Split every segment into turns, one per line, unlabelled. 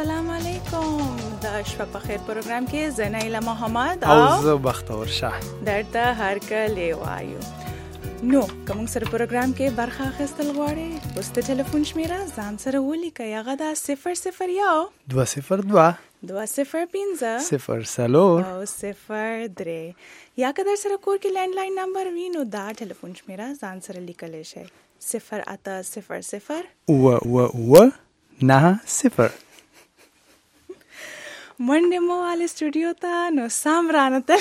السلام علیکم. د شپه په خیر پروګرام کې زنیلا محمد
او زه بختور شاه
درته هر کله وایو. نو کوم سره پروګرام کې برخه اخیستل غواړي اوس ته ټلیفون شمیره ځان سره ولیکئ. هغه دا 001
202
205
0
او 03. یا که در سره کور کې لینډلاین نمبر وي نو دا ټلیفون شمیره ځان سره لیکلی شئ
0800 9
منډه مو والی سټوډیو ته نو سام رانه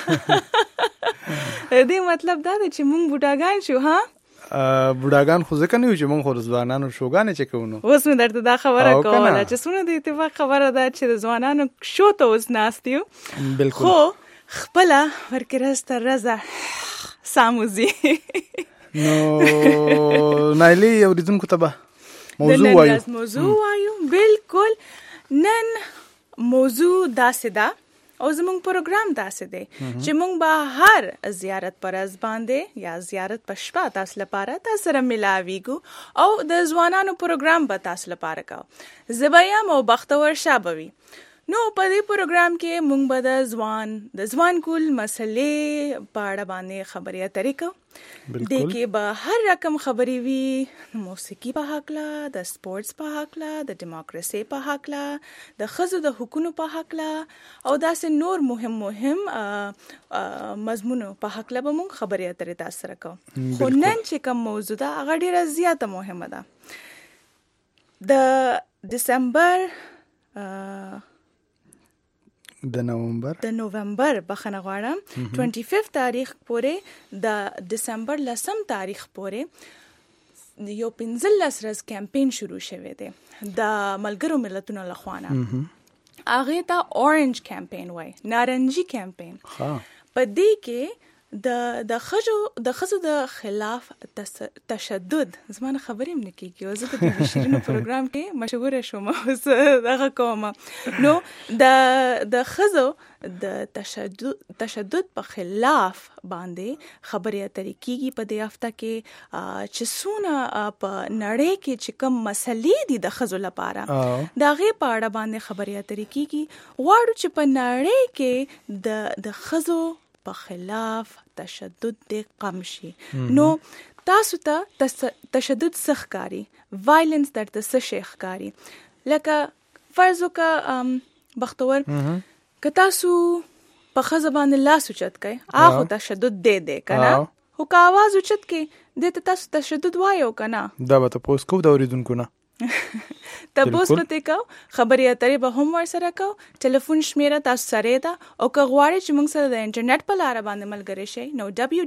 دې مطلب دا دی چې مونږ بوډاګان شو. ها
بوډاګان خو ځکه نه یو چې مونږ خو ځوانانو شوګانې چې کوو.
اوس مې درته دا خبره کوله چې څونه د اتفاق خبره ده چې د ځوانانو شو ته اوس ناست یو.
بالکل
خو خپله ورکې رز تر رزه ساموزي.
نو نایلی اوریدونکو ته به موضوع
وایو. بالکل نن موضوع داسې ده او زمونږ پروګرام داسې دی چې مونږ به هر زیارت پر از باندې یا زیارت په شپه تاسو لپاره تاسو سره ملاویږو او د ځوانانو پروګرام به تاسو لپاره کوو. زه به یم او بختور شاه به وي. نو په دې پروګرام کې مونږ به د ځوان کول مسلې په اړه باندې خبرې اترې کوو. دې کې به هر رقم خبرې وي، موسیقي په هکله، د سپورټس په هکله، د ډیموکراسي په هکله، د ښځو د حقونو په هکله او داسې نور مهم مضمونو په هکله به مونږ خبرې اترې تاسو سره کوو. خو نن چې کوم موضوع ده هغه ډېره زیاته مهمه ده. د نومبر بخنه غواړم 25 تاریخ پورې د دسمبر 10 تاریخ پورې یو 15 ورځ کمپین شروع شوی دی د ملګرو ملتونو لخوا نه. هغه ته اورنج کمپین وای، نارنجي کمپین. په دې کې د ښځو د خلاف تشدد زمانه خبرې هم نه کېږي او زه په دې شیرینو پروګرام کې مشهوره شوم اوس دغه کومه. نو د ښځو د تشدد په خلاف باندې خبرې اترې کېږي په دې هفته کې چې څونه په نړۍ کې چې کوم مسلې دي د ښځو لپاره د هغې په اړه باندې خبرې اترې کېږي. غواړو چې په نړۍ کې د ښځو په خلاف تشدد دې کم شي. نو تاسو ته تشدد څه ښکاري؟ وایلنس درته څه شی ښکاري؟ لکه فرض وکړه بختور که تاسو په ښځه باندې لاس اوچت کئ هغه تشدد دی که نه؟ خو که آواز اوچت کئ دې ته تاسو تشدد وایو که نه؟
دا به تپوس کوو د اورېدونکو نه.
تپوس به ترې کوو، خبرې اترې به هم ورسره کوو. ټلیفون شمیره تاسو سره ده او که غواړئ چې موږ سره د انټرنیټ په لاره باندې ملګري شئ نو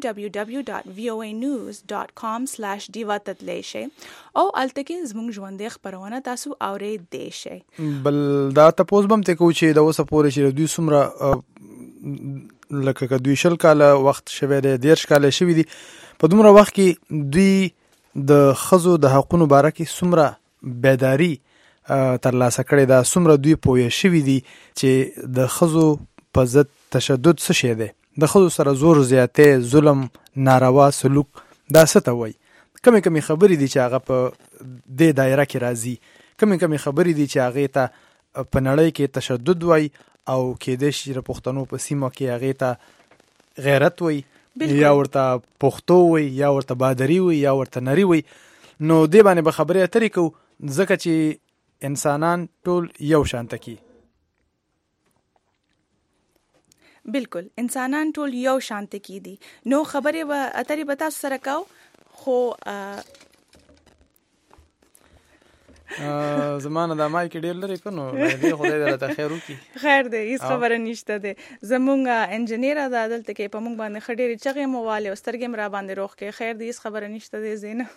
www.voanews.com/diva ته تللی شئ او هلته کې زموږ ژوندۍ خپرونه تاسو اورېدی شئ.
بل دا تپوس به هم ترې کوو چې د اوسه پورې چې دوی څومره لکه که دوی 20 کاله وخت شوی دی 30 کاله شوي دي په دومره وخت کې دوی د ښځو د حقونو باره کې څومره بیداری ترلاسه کړې ده، څومره دوی پوه شوي دي چې د ښځو په ضد تشدد څه شی دی، د ښځو سره زور زیاتی، ظلم، ناروا سلوک دا څه ته وایي. کمې خبرې دي چې هغه په دې دایره کې راځي، کمې خبرې دي چې هغې ته په نړۍ کې تشدد وایي او کېدای شي د پښتنو په سیمه کې هغې ته غیرت وایي یا ورته پښتو وایي یا ورته بادري وایي یا ورته نري وایي. نو دې باندې به خبرې اترې کوو ځکه چې انسانان ټول یو شانته کی.
بالکل انسانان ټول یو شانته کی دي. نو خبرې اترې به تاسو سره کوو. خو
زمانه د مایک ډیر لري کنو دې خدای دې ته خیر وکړي.
خیر دی، هیڅ خبره نشته دی. زمونږ انجینیر د عدالت کې په موږ باندې خډيري چغې مواله او سترګې مرا باندې روخ کې. خیر دی، هیڅ خبره نشته دی زینه.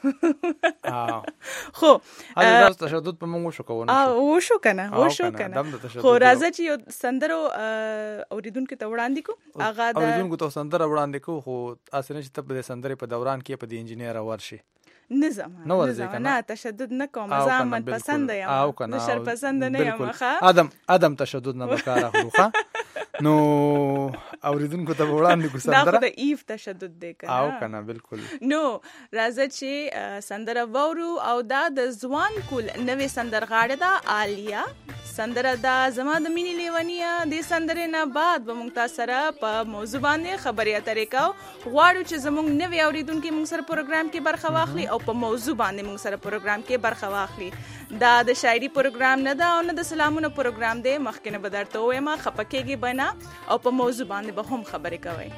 خو
دا تشدد په موږ وشو کنه
خو راځه چې یو سندرو اوریدونکو ته وړاندې کو. هغه د
اوریدونکو ته سندره وړاندې کو خو اسنه چې ته په سندرې په دوران کې په دې انجینیر ورشي
نظام نه تشدد نه کوم. زامن پسند یم نه شر پسند نه یم.
ادم تشدد نه وکړه خو نو اوریدونکو ته وړاندې کو سندره
دا د ایف تشدد دی کنه
او کنه بالکل.
نو راځه چې سندره وورو او دا د ځوان کول نوې سندرغاړه ده عالیه سندره دا زما د مینې لیونیه. د سندرې نه بعد به موږ تاسو سره په موضوع باندې خبرې اترې کوو. غواړو چې زموږ نوې اوریدونکي موږ سره پروګرام کې برخه واخلي او په موضوع باندې موږ سره پروګرام کې برخه واخلي. دا د شاعري پروګرام نه ده او نه د سلامونو پروګرام دی. مخکې نه به درته ووایم خفه کېږئ به نه او په موضوع باندې به هم خبرې کوئ.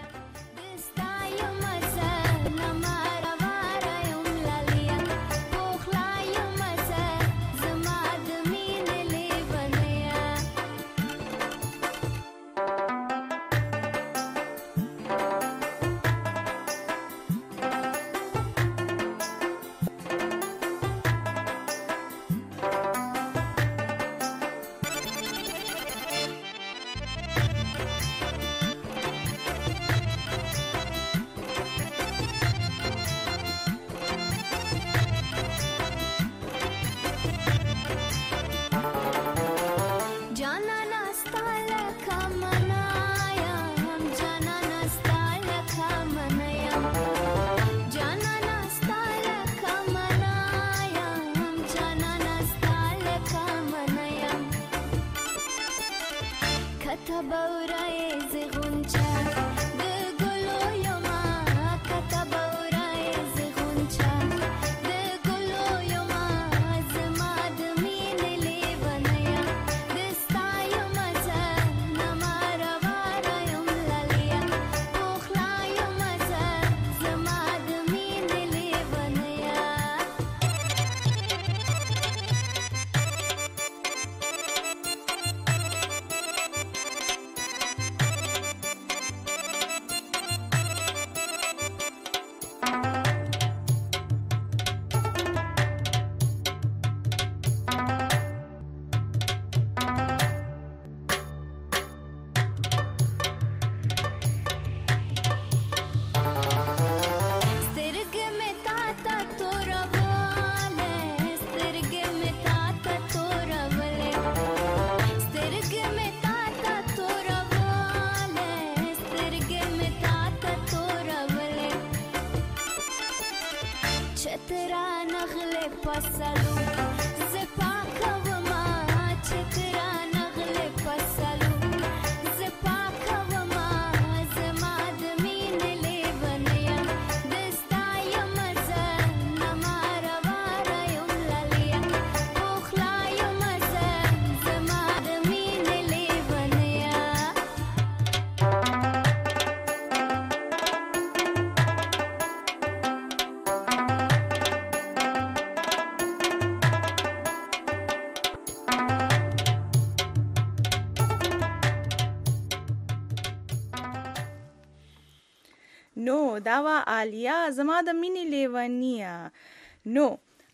نو دا وا عالیه زما د مینې لیونیه. نو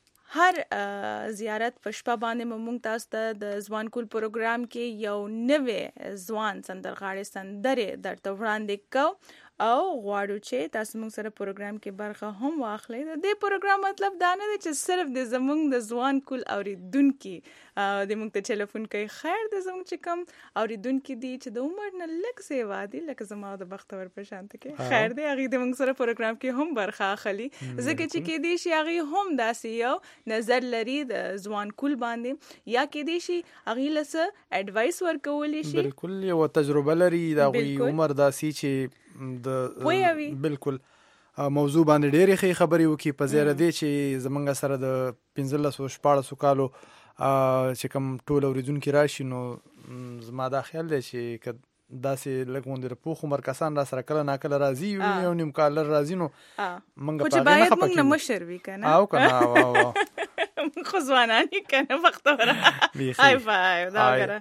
هر زیارت په شپه باندې موږ تاسو ته د ځوان کول پروګرام کې یو نوې ځوان سندرغاړي سندرې درته وړاندې کوو او غواړو چې تاسو موږ سره پروګرام کې برخه هم واخلئ. د دې پروګرام مطلب دا نه دی چې صرف د زموږ د ځوان کول اوریدونکي د موږ ته ټلیفون کوي. خیر د زموږ چې کوم اوریدونکي دي چې د عمر نه لږ سیوا دي لکه زما د بختور په شانته کې خیر دی هغه د موږ سره پروګرام کې هم برخه اخلي ځکه چې کې دي شي هغه هم داسې یو نظر لري د ځوان کول باندې یا کې دي شي هغه لسه اډوایس ورکول شي.
بالکل یو تجربه لري دا عمر داسي چې بالکل موضوع باندې ډېرې ښې خبرې وکړي په زیره دی چې زمونږ سره د 15-14 کالو چې کوم ټول اوریدونکي راشي نو زما دا خیال دی چې داسې لږ غوندې د پوخ عمر کسان را سره کله ناکله راځي یو نیم کال راځي نو موږ په هغې نه خفه کېږو
مشر وي که نه
او که نه
خو ځوانان یې که نه بختوره های فای دا وګوره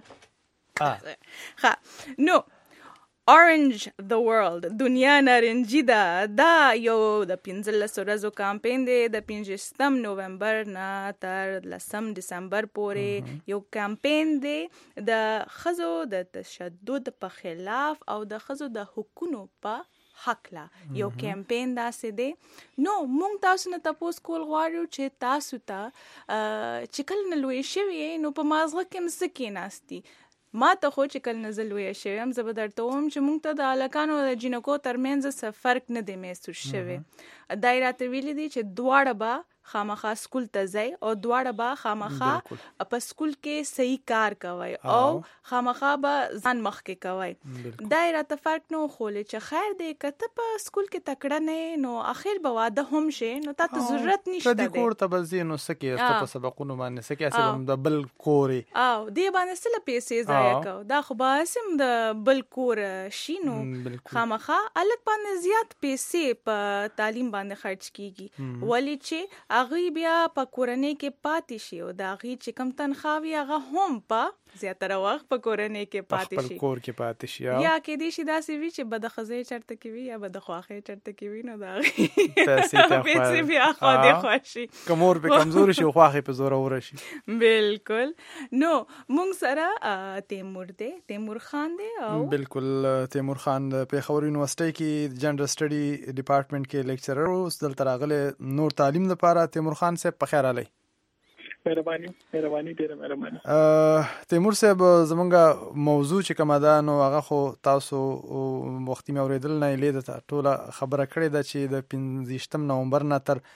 ښه نو Orange the World دنیا نارنجي ده. دا یو د 15 ورځو کمپین دی د 15 نومبر نه تر 10 دسمبر پورې یو کمپین دی د ښځو د تشدد په خلاف او د ښځو د حقونو په حق لا یو کمپین داسې دی. نو مونږ تاسو نه تاسو کول غواړو چې تاسو ته چې کله نه لوی شوي نو په مازغه کې مسکې ناستي ما ته خو چې کله نزل وی شوم زه به درته وم چې مونږ ته د الکانو او د جنکو ترمنځ څه فرق نه دی محسوس شوی. دا راته ویلي دي چې دواړه به خامخا سکول ته ځئ او دواړه به خامخا په سکول کې صحیح کار کوي او خامخا به ځان مخکې کوي. دا راته فرق نه خولې چې خیر دی کته په سکول کې تکړه نه نو اخر به واده هم شي نو تاسو ضرورت نشته دی.
د کور ته به زینو سکه است په سبقونو باندې سکه اسلام د بل کوري
او دی باندې سره پیسې ضایع کو. دا خو به سم د بل کور شینو خامخا الګ باندې زیات پیسې په تعلیم باندې خرج کیږي ولی چې اغه بیا په کورنۍ کې پاتې شي او دا غي چې کم تنخواوي هغه هم په زیاتره وخت په کورنۍ کې پاتې شي.
په کور کې پاتې شي
یا کې دي شي دا سی وی چې بد خزې چرته کې وی یا بد خواخې چرته کې وی نو دا پیسې بیا خو دې خوشي
کومور په کمزوري شي خواخې په زور اور شي.
بالکل. نو مونږ سره تیمور خان دی او
بالکل تیمور خان د پیښور یونیورسيټي کې جنرال سټډي ډپارټمنټ کې لیکچرر او دلته راغله نور تعلیم لپاره. تیمور خان صاحب په خیر علي.
مهرباني ډېره مهرباني.
تیمور صاحب زمونږه موضوع چې کومه ده نو هغه خو تاسو وختي مې اوریدل نه لیدته ټوله خبره کړې ده چې د 15 نومبر نه تر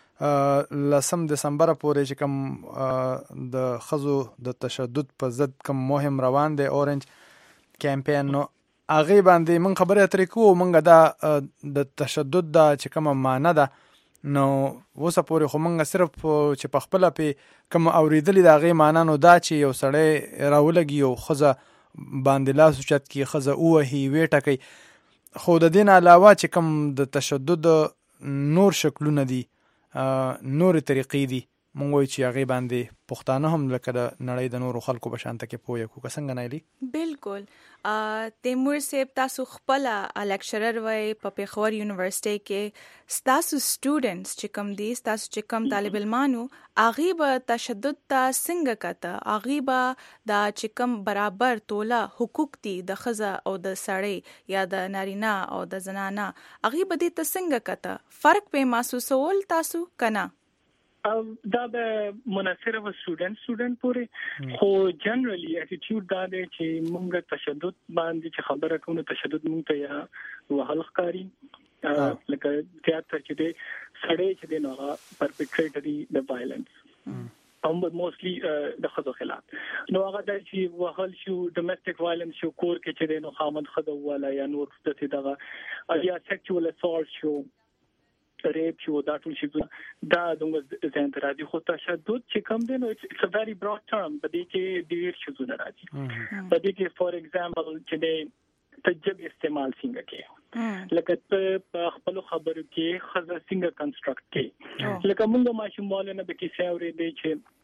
10 دسمبر پورې چې کوم د خزو د تشدد په ضد کوم مهم روان دی اورنج کمپاین نو هغه باندې من خبره اترې کوو مونږه دا د تشدد دا چې کومه معنی ده نو وسه پورې خو مونږ صرف چې په خپل په کوم اوریدلې دا غي معنی نو دا چې یو سړی راولګي او خزه باندې لاس چت کی خزه او هی ویټه کوي خو د دین علاوه چې کوم د تشدد نور شکلونه دي نور طریقې دي مونږ وی چې هغه باندې پښتانه هم لکه د نړۍ د نورو خلکو په شانته کې پوهه کو څنګه نه لې.
بالکل. تیمور صاحب تاسو خپل لیکچرر وای په پیښور یونیورسيټي کې تاسو سټوډنټس چې کوم دي تاسو چې کوم طالب علمانو اغه به تشدد ته څنګه کته اغه به دا چې کوم برابر توله حقوق دي د خزه او د سړی یا د نارینه او د زنانه اغه به دې ته څنګه کته فرق په محسوسول تاسو کنه.
دا به مناسب و سټوډنټ پورې خو جنرالي اټیټیوډ دا دی چې موږ تشدد باندې چې خبره کوو تشدد موږ ته یا وهل ښکاري لکه تیاتر چې دی سړی چې دی نو پرپیټریټر دی د وایلنس هم موستلی د خزو خلاف نو هغه د چې وهل شو ډومېسټک وایلنس شو کور کې چې دی نو خامد خزو ولا یا نور څه چې دغه یا سیکشوال اسالټ شو ریپ شو دا ټول شي دا دغه ځان ته راځي خو تشدد چې کوم دی نو it's a very broad term په دې کې ډېر شي زونه راځي په دې کې فور ایگزامپل چې د تجربه استعمال څنګه کوي لکه په خپل خبرو کې خزه څنګه کنسټرکټ کوي لکه موږ ماشومان نه به کیسه اورېدې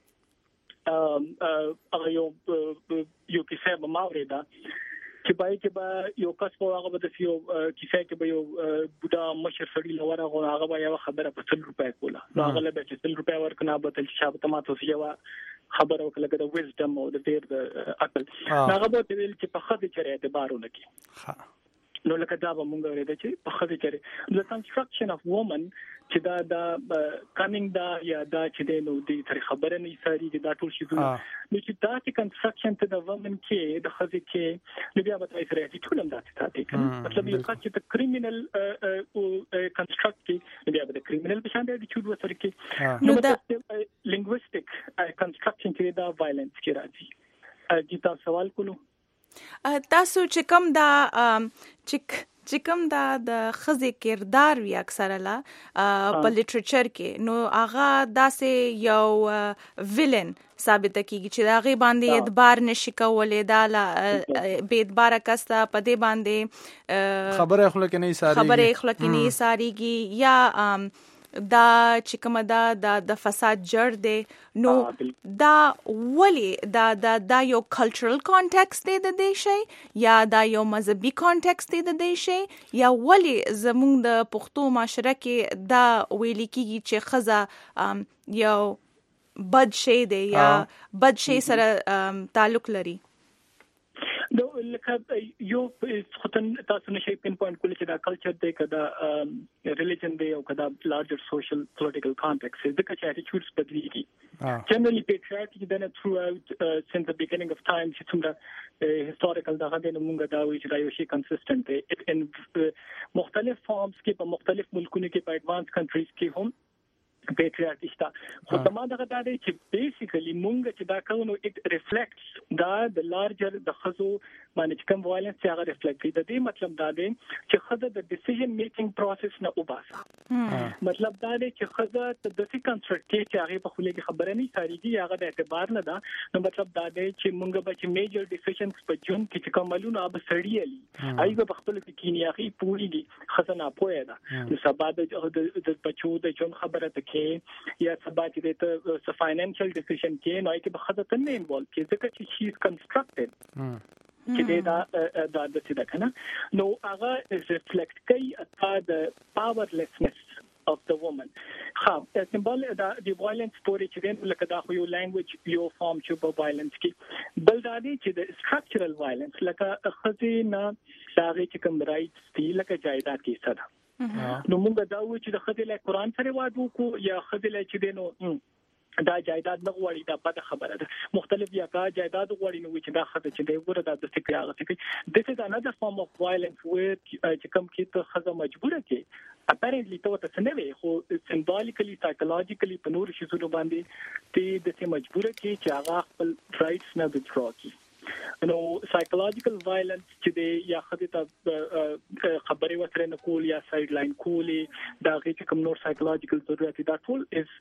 چې یو کیسه به ما اورېده چې پای کې به یو کس په هغه به د یو کیسه کې به یو بوډا مشر سړی لور هغه به یو خبره په 100 روپیا کوله هغه له چې 100 روپیا ورکنه به تل شابه تماته یو خبره وکړه د ویزډم او د ډیر عقل هغه به ویل چې په خدای چره اعتبارونه کوي نو لکه دا به مونږ ورته چې په خدای چره د کنسټرکشن اف وومن چې دا کمینګ دا یا دا چې د نو د تر خبره نه ساري دا ټول شي نو چې دا چې کنسټرکشن ته د وومن کې د خدای کې نو بیا به تاسو راځي ټول هم دا ستاسو کوي مطلب یو چې د کریمینل کنسټرکټ کې بیا به د کریمینل په شان دی چې دوه سره کې نو دا لینګویسټک کنسټرکشن کې دا وایلنس کې راځي جیتا سوال کولو
تاسو چې کوم دا چې کوم دا د خزې کردار وی اکثره لا په لیټریچر کې نو هغه داسې یو ویلن ثابت کیږي چې دا غي باندې اعتبار نشي کولای دا به اعتبار کستا په دې باندې
خبره اخلاق
نه ساريږي یا دا چې کومه دا فساد جړ دی نو دا ولی دا یو کلچرل کانټیکست دی د دې شی یا دا یو مذهبي کانټیکست دی د دې شی یا ولی زموږ د پښتو معاشره کې دا ویل کیږي چې خزه یو بد شی دی یا بد شی سره تعلق لري
نو لکه یو خطن تاسو نشي پین پوینټ کولای چې دا کلچر دی کدا ریلیجن دی او کدا لارجر سوشل پولیټیکل کانټیکست دی چې اټیټیوډز بدلیږي جنرally patriarchy then throughout since the beginning of time چې څومره historical دغه د موږ دا وی چې دا یو شی consistent دی in مختلف forms کې په مختلف ملکونو کې په advanced countries کې هم patriarchy شته خو زما دغه دا دی چې بیسیکلی مونږ چې دا کوو نو اټ ریفلیکټس دا د لارجر د خزو باندې کوم وایلنس هغه ریفلیکټ کوي د دې مطلب دا دی چې خزه د ډیسیژن میکینګ پروسس نه وباسه مطلب دا دی چې خزه د دې کنسټرکټ چې هغه په خله کې خبره نه ساريږي هغه د اعتبار نه ده نو مطلب دا دی چې مونږ به چې میجر ډیسیژنز په جون کې کوملونه به سړیالي ایغه په خپل کې کینیاغي پوریږي خزه نه پوهه ده نو سبا د بچو د جون خبره ته کې یا سبا چې د فاینانشل ډیسیژن کې نو کې به خزه ته نه انوالو کې ځکه چې شي از کنسټرکټډ چې دا د څه ده کنه نو هغه ریفلیکټ کوي د پاورلیسنس of the woman خام سمبل د وایلنس پورې چې لکه دا خو یو لانګویج یو فارم چې په وایلنس کې بل دا دی چې د سټرکچرل وایلنس لکه خزینه داغه چې کوم رائټس دي لکه جایداد کې څه نو موږ دا و چې د خزله قرآن سره وادو کو یا خزله چې دینو دا جایداد نه غواړي دا بده خبره ده مختلف یا کا جایداد غواړي نو چې دا خزه چې دی ګوره دا د څه هغه څه this is another form of violence where چې کوم کې ته خزه مجبوره کې apparently ته څه نه وي خو symbolically psychologically په نور شي زونه باندې ته د څه مجبوره کې چې هغه خپل رائټس نه withdraw کړي نو سایکولوژیکل وایلنس چې دی یا خدای ته خبري وسره نه کول یا سایډ لاین کولې دا غي کوم نور سایکولوژیکل ضرورت دا ټول از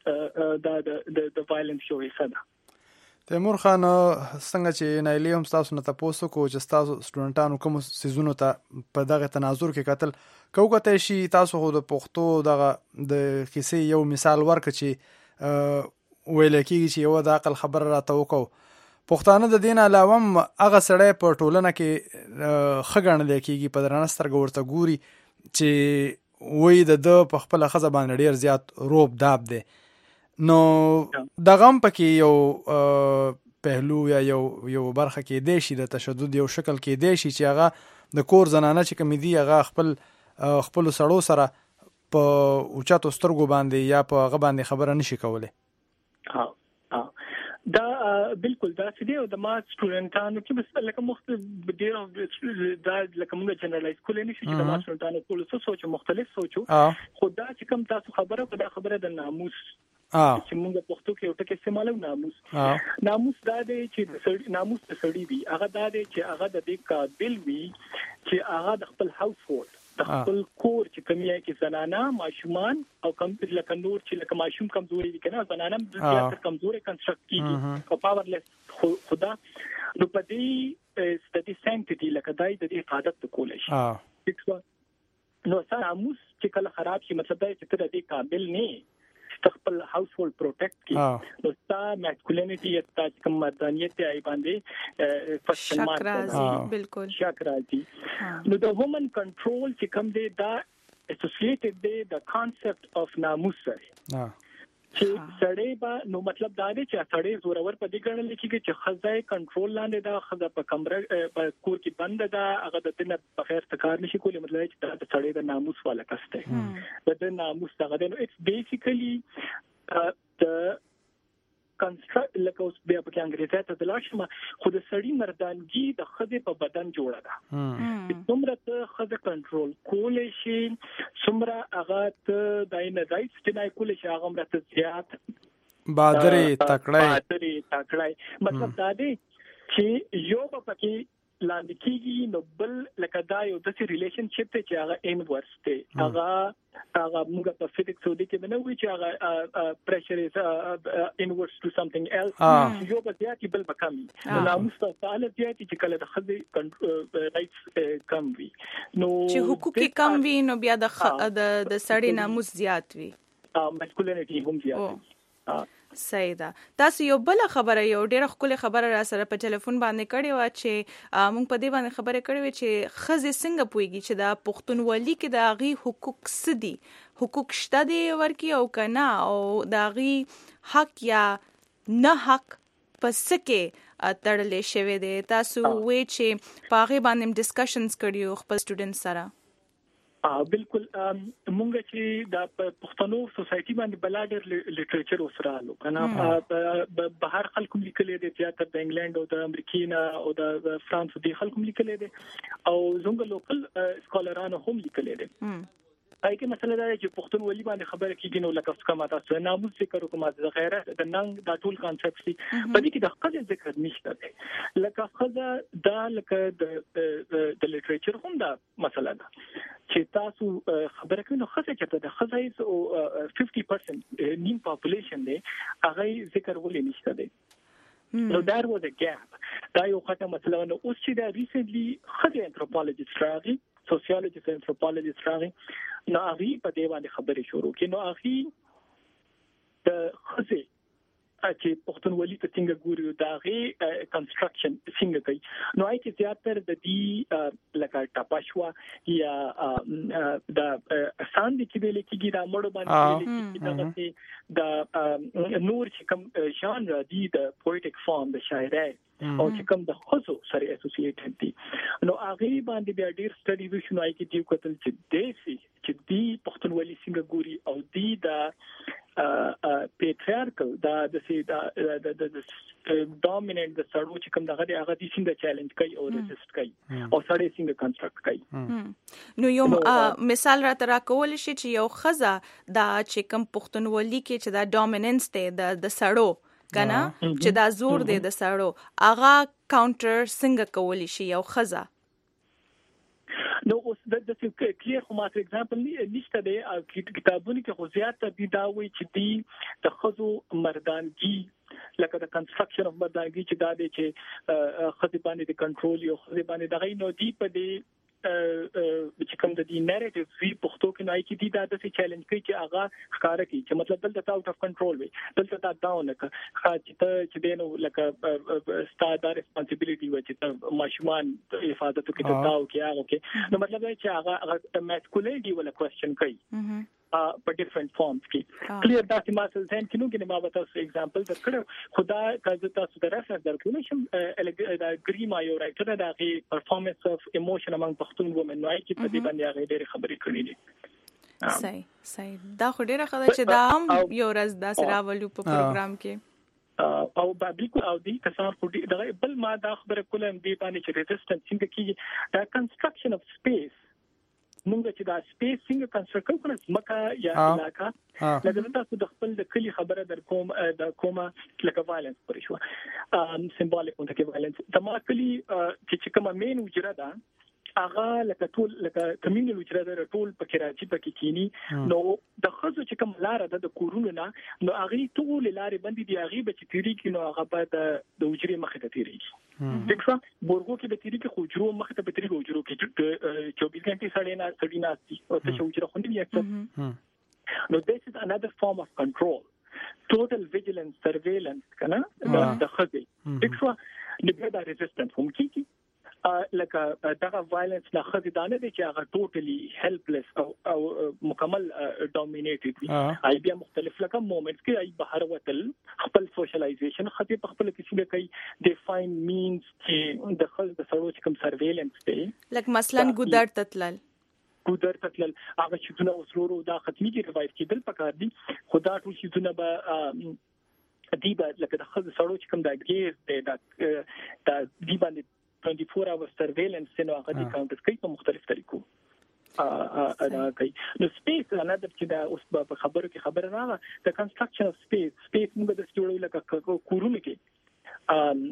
د وایلنس شو حصہ
تیمور خان څنګه چې نایلی هم تاسو نه تاسو کو چې تاسو سټوډنټانو کوم سيزونو ته په دغه تناظر کې قتل کوته شي تاسو خو د پښتو دغه د کیسې یو مثال ورکړي چې ویل کېږي چې یو د عقل خبر راته وکاو پښتانه د دین علاوه هغه سړی په ټولنه کې خګړن لیکيږي په درنستر ګورته ګوري چې وې د په خپل خزه باندې ډیر زیات روب داب دی نو دغه پکې یو پهلو یا یو برخه کې دی شي د تشدد یو شکل کې دی شي چې هغه د کور زنانه چې کوم دی هغه خپل سړو سره په اوچاتو سترګو باندې یا په هغه باندې خبره نشي کولای
دا بالکل دا چې دی او د ما سټوډنټانو کې بس لکه مختلف ډیر دا لکه موږ جنرالایز کولای نشو چې د ما سټوډنټانو ټول څه سوچ مختلف سوچو خو دا چې کوم تاسو خبره د ناموس چې موږ پښتو کې یو ټکی استعمالو ناموس دا دی چې ناموس د سړی دی هغه دا دی چې هغه د دې قابل وي چې هغه د خپل هاوس هولډ د خپل کور چې کمیه کې زنانه ماشومان او کم لکه نور چې لکه ماشوم کمزوري دي کنه زنانه زیات کمزوري کنسټرکټ کیږي او پاورلیس خدا نو په دې ستدي سنټیټي لکه دای د حفاظت کولای شي نو ناموس چې کله خراب شي مطلب دا چې ته د قابل نه خپل هاوس هولډ پروټیکټ کی نو ستا ماسکولینټی یا کوم مردانیت ای باندې فشمات
بالکل
شک راځي نو د وومن کنټرول چې کوم دی دا اسوسییټډ دی د کانسپټ اف ناموس سره چې سړی با نو مطلب دا دی چې سړی زورور په دې ګڼل کېږي چې خزای کنټرول لاندې دا خزه په کمره په کور کې بند ده هغه د دنیا په خیر تکار نشي کولی مطلب چې دا سړی د ناموس والا کسته د ناموس څنګه دی نو اټس بیسیکلی د کنسټرکټ لکه اوس بیا په انګریزي ته د لاشمه خو د سړی مردانګي د خزه په بدن جوړه ده څومره ته خزه کنټرول کولای شي څومره هغه ته داینه رائټس چې نه کولای شي هغه مرته زیات
بادرې
تکړای مطلب دا دی چې یو په پکې لاندې کېږي نو بل لکه دا یو داسې ریلیشنشپ ته چې هغه انورس دی هغه موږ په فزکس ودی کې نه وی چې هغه پريشر از انورس ټو سمثینګ ایلس یو په ځای کې بل بکامي نو موږ تعالی ځای چې کله د خځې رائټس کم وي نو
چې حقوق کم وي نو بیا د سړی ناموس زیات وي
ماسکولینټی هم زیات وي
صحیح ده تاسو یو بل خبره یو ډیره خپل خبره را سره په ټلیفون باندې کړې و چې مونږ په دې باندې خبره کړې و چې خزې څنګه پويږي چې دا پښتونولي کې د غي حقوق سدي حقوق شته دی ورکی او کنه او د غي حق یا نه حق پس کې تړلې شوی دی تاسو وې چې پاغه باندې ډیسکشنز کړیو خپل سټوډنټ سره
بالکل مونږ چې د پښتنو سوسايټي باندې بلادر لټریچر وسرالو کنه بهر خلکو لیکلي دي چې د انګلند او د امریکا او د فرانس دي خلکو لیکلي دي او زموږ لوکل سکولرانو هم لیکلي دي پای کې مسله دا چې پښتونولي باندې خبره کیږي نو لکه څنګه ماته څه ناموس ذکر کوم د غیرت د ننګ د ټول کانسپټ دي په دې کې د خپل ذکر نشته دی لکه خزه دا لکه د لیټریچر هم دا مسله ده چې تاسو خبره کوي نو خزه چې د خزه 50% نیم پاپولیشن دی هغه ذکر ولې نشته دی نو there was a gap دا یو خطه مسله نو اوس چې دا ریسنټلی خزه انثروپولوژیست راغی sociologist and anthropologist راغی نو هغه په دې باندې خبرې شروع کړي نو هغه د خزه چې پښتونولي ته څنګه ګوري دا غي کنستراکشن څنګه کوي نو هغه چې زیاتره د دې لکه ټاپاشوا یا د اسان دي چې ویل کېږي دا مړ باندې دا نور چې کوم ژانر دي د پویټیک فارم د شاعرۍ او چې کوم د خصو سره اسوسییټډ دي نو هغه باندې بیا ډیر سټډي وشو نو کې دیو کتل چې دیسي چې دی پښتونولي څنګه ګوري او دی دا پیټریارکل دا د سي دا د ډومیننت د سړو چې کوم دغه هغه دي څنګه چیلنج کوي او ریزیست کوي او سړی څنګه کنسټرکټ کوي
نو یو مثال را تر کول شي چې یو خزه دا چې کوم پښتونولي کې چې دا ډومیننس دی د سړو کنه چې دا زور دی د سړو اغا کاونټر څنګه کولی شي یو خزه
نو اوس د کلیر خو ماته اگزامپل نشته دی کتابونه کې خو زیات دي دا وایي چې دی د خزو مردانګي لکه د کنستراکشن اف مردانګي چې دا دی چې خزې باندې د کنټرول یو خزې باندې دغه نو دی په دی چې کوم د دې نریټیو وی پښتو کې نه کې دي دا د چیلنج کوي چې هغه ښکارا کوي چې مطلب دلته اوټ اف کنټرول وي دلته دا داون که چې دینو لکه ستاره ریسپانسیبিলিټي و چې ماشومان حفاظت کوي دا او کې هغه کې نو مطلب چې هغه ماسکولینټي ولا کوېسچن کوي په ډیفرنٹ فارمز کې کلیر دا چې ماسل ځین کې نو کې ما وتا سو ایگزامپل د کړه خدا کله تاسو د ریفرنس درکو نشم دا ګریما یو رائټر دا غي پرفارمنس اف ایموشن امنګ پښتون وومن نو چې په دې باندې هغه ډېر خبرې کړې دي
صحیح دا خو ډېر خبره چې دا هم یو ورځ دا سره ولو په پروګرام کې
او بالکل او دې کسان خو دغه بل ما دا خبره کولم دی باندې چې ریزिस्टنس څنګه کیږي دا کنستراکشن اف سپیس موږ چې دا سپیس څنګه کنسترکټ کړو مکه یا علاقه لکه تاسو د خپل د کلی خبره در کوم د کومه لکه وایلنس پرې شو سمبولیک مونږ کې وایلنس د ما کلی چې کومه مین وجره ده هغه لکه ټول لکه کمیونل وجره ده ټول په کراچي پکې کینی نو د خزو چې کوم لار ده د کورونو نه نو هغه ټول لارې باندې دی هغه به چې تیری کې نو هغه بعد د وجري مخه ته تیری دښه بورګو کې به تیری کې خوجرو مخه ته به تیری وجرو کې 24 غنټې سړی نه او څه وجره خو نه یې نو this is another form of control total vigilance surveillance کنه د خزي دښه د ریزिस्टنس هم کیږي لکه دغه وایلنس نه خزیدانه دي چې هغه ټوټلی هیلپلس او مکمل ډومینیټډ دي ای بیا مختلف لکه مومنټس کې ای بهر وتل خپل سوشلایزیشن خطي په خپل کې څنګه کوي دی فاین مینز چې د خل د سروچ کوم سرویلنس دی
لکه مثلا ګودر تتلل
هغه چې دونه وسلورو دا ختمي کې ریوایو کېدل پکار دي خدا ټول چې دونه به دی به لکه د خل سروچ کوم د ګیز دی دا دی باندې 24 hour surveillance نو هغه دي کاونټر کوي په مختلف طریقو ادا کوي نو سپیس another چې دا اوس په خبرو کې خبره راغله د کنستراکشن اف سپیس موږ د جوړول لکه کورونه کې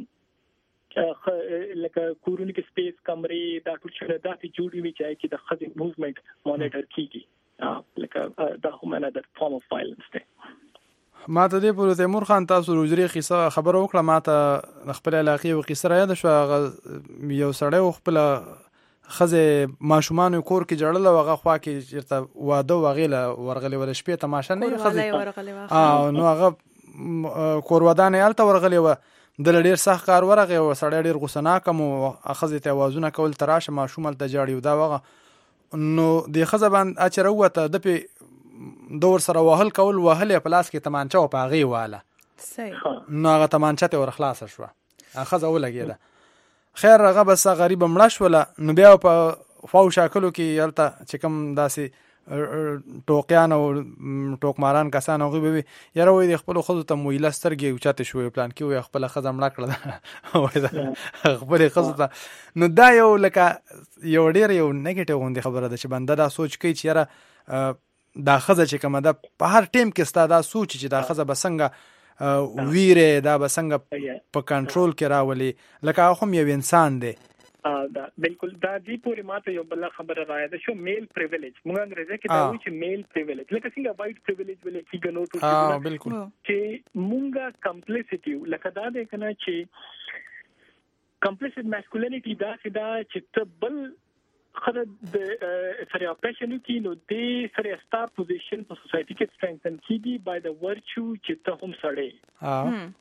لکه کورونه کې سپیس کمرې دا ټول څه دا چې جوړي وي چې د خزي موومېنټ مانیټر کیږي لکه دا هم another form of violence دی
ما ته دې پر تیمور خان تاسو روزري قصه خبر وکړه ما ته خپل علاقې او قصه را یاد شو یو سړی خپل خزه ماشومان کور کې جړل او هغه خوا کې چیرته واده وغیله ورغلی ول شپې تماشا نه خزه نو هغه کور ودانې الته ورغلی و د ډېر سخت کار ورغه او سړی ډېر غوسناک مو خزه ته وازونه کول تراشه ماشوم ته جاړي دا وغه نو د خزه باندې اچره وته د دور سره وهل کول وهلې په لاس کې تمانچه او پاغي واله
صحیح
نو هغه تمانچه ته ور خلاص شو اخذ ولګیده خیر هغه بس غریب مړ شو نو بیا په فاو شاکلو کې یلته چې کوم داسې ټوقیان او ټوکماران کسان هغه به یاره وي د خپل خزو ته مویله سترګې اوچاته شوې پلان کې وي خپل خزه مړه کړه خپل خزو ته نو دا یو لکه یو ډیر یو نیگیټیو غوندي خبره ده چې بنده دا سوچ کوي چې یاره دا خزه چې کومه ده په هر ټیم کې ستا دا سوچ چې دا خزه به څنګه ویره دا به څنګه په کنټرول کې راولي لکه هم یو انسان دی.
دا بالکل دا دی پوری ماته یو بل خبره راځي د شو میل پریویلیج موږ انګریزي کې دا وایي چې میل پریویلیج لکه څنګه وایټ پریویلیج ولې کې ګنو
بالکل
چې موږ کمپلیسټي لکه دا دی کنه چې کمپلیسټ ماسکولینټی دا چې ته بل خره د سره اپریشن کې نو د سره ستا پوزیشن په سوسايټي کې سترنګتن کیږي بای د ورچو چې ته هم سړی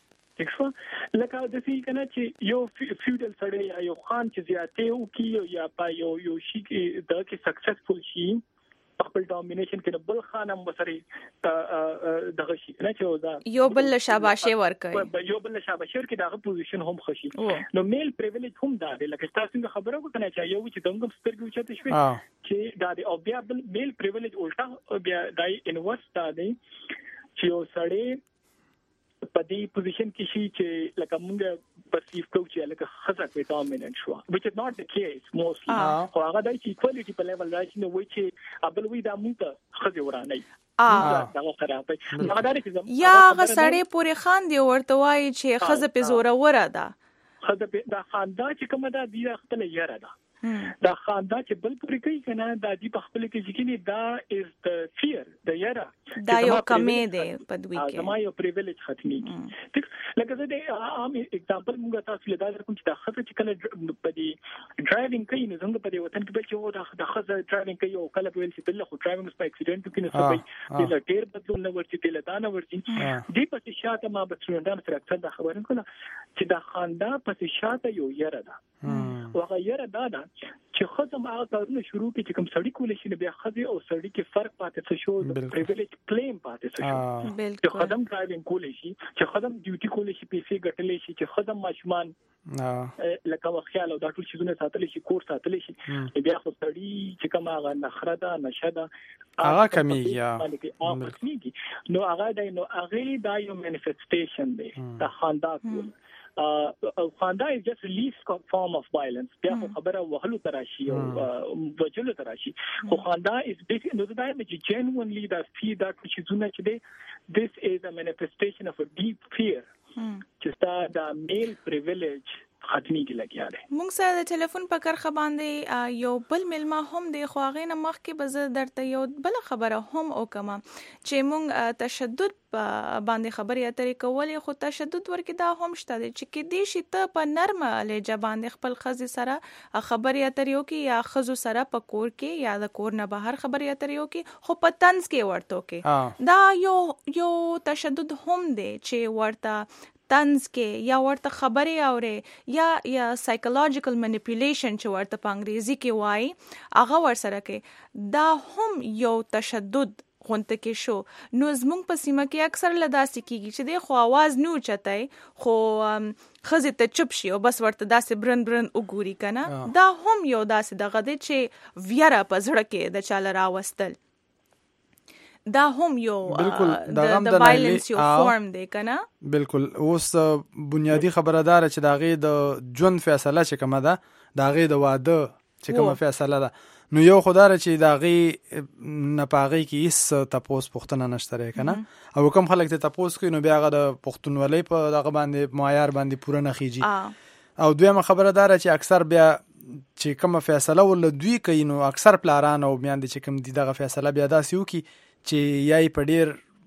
لکه د څه کنه چې یو فیوډل سړی یو خان چې زیاته او کې یا په یو شي کې د کې سکسسفل شي خپل ډومینیشن کې بل خان هم وسري دغه شي نه چې دا
یو بل شاباشه ورکړي
یو بل شاباشه ورکړي دغه پوزیشن هم خشي نو میل پریویلیج هم دا دی لکه تاسو څنګه خبرو کنه چې یو چې دغه سترګو چته شوی چې دا دی او بیا بل میل پریویلیج الټا بیا دای انورس دا دی چې یو سړی په دې پوزیشن کې شي چې لکه موږ پرسیو کوو چې لکه خزه کې ډومیننت شو which is not the case mostly خو هغه د equality په لیول راځي نو چې ابل وی دا موږ خزه ورانه دا خرابې
یا هغه سړی پورې خان دی ورته وایي چې خزه په زوره وره ده
خزه دا خاندا چې کومه ده دی خپل یاره ده دا خاندا چې بل پوری کوي کنه دا دی په خپل کې ځکه دا از د فیر د یاره
دا یو کمې دی په دوی کې
زما یو پریویلیج ختمي لکه زه د عام اگزامپل موږ تاسو له دا کوم چې دا خزه چې کله په دې ډرایوینګ کوي نو څنګه په دې وطن کې بل چې دا خزه ډرایوینګ کوي او کله ویل چې بل خو ډرایوینګ په اکسیډنټ کې نه سوي د ډیر بدلون نه ورچې د لدان ورچې دې په شاته ما به څنګه سره اکثر دا خبرې کوله چې دا خاندا په شاته یو یاره ده وغه یاره ده چې خزم هغه کارونه شروع کی چې کوم سړی کول شي بیا خزي او سړی کې فرق پاتې شو د پریویلیج کلیم پاتې شو چې خدم ډرایوینګ کول شي چې خدم ډیوټي کول شي پیسې ګټلې شي چې خدم ماشومان لکه خیال او دا ټول شیونه ساتل شي کور ساتل شي بیا خو سړی چې کوم هغه نخره ده نشه ده
هغه کمیږي
نو هغه دا یو مانیفیسټیشن دی د خاندا کول خاندا is just a least form of violence بیا خبره وهلو تراشي او وجلو تراشي خو خاندا is basically no that is genuinely that fear that which is not today this is a manifestation of a deep fear just the male privilege ختمي کې لګیا دی.
موږ سره د ټلیفون په کرخه باندې یو بل ملما هم دی خو هغه نه مخکې به زه درته یو بل خبره هم وکم چې موږ تشدد باندې خبرې اترې کولې خو تشدد ورکې دا هم شته دی چې کې دې شي ته په نرمه لهجه باندې خپل ښځې سره خبرې اترې وکړي یا ښځو سره په کور کې یا د کور نه بهر خبرې اترې وکړي خو په طنز کې ورته وکړي دا یو تشدد هم دی چې ورته طنز کې یا ورته خبرې اوري یا سایکولوژیکل مانیپولیشن چې ورته په انګریزي کې وایي هغه ورسره کې دا هم یو تشدد غونته کې شو. نو زمونږ په سیمه کې اکثر لداسې کېږي چې دی خو आवाज نه اوچتای خو ښځې ته چپ شي او بس ورته داسې برن وګوري کنه دا هم یو داسې دغه دی چې ویره په زړه کې د چاله راوستل دا هم یو د وایلنس یو فورم دی کنه.
بالکل اوس بنیادی خبردار چې داغه د ژوند فیصله چې کومه ده داغه د واده چې کومه فیصله ده نو یو خدای چې داغه نپاغي کې هیڅ تپوس پختنه نشته کنه او کوم خلک ته تپوس کوي نو بیا هغه د پختونولۍ په دغه باندې معیار باندې پوره نه خيږي او دویمه خبردار چې اکثر بیا چې کومه فیصله ول دوی کوي نو اکثر پلاران او بیان دي چې کوم دي دغه فیصله بیا داسې وکي چې یای په ډیر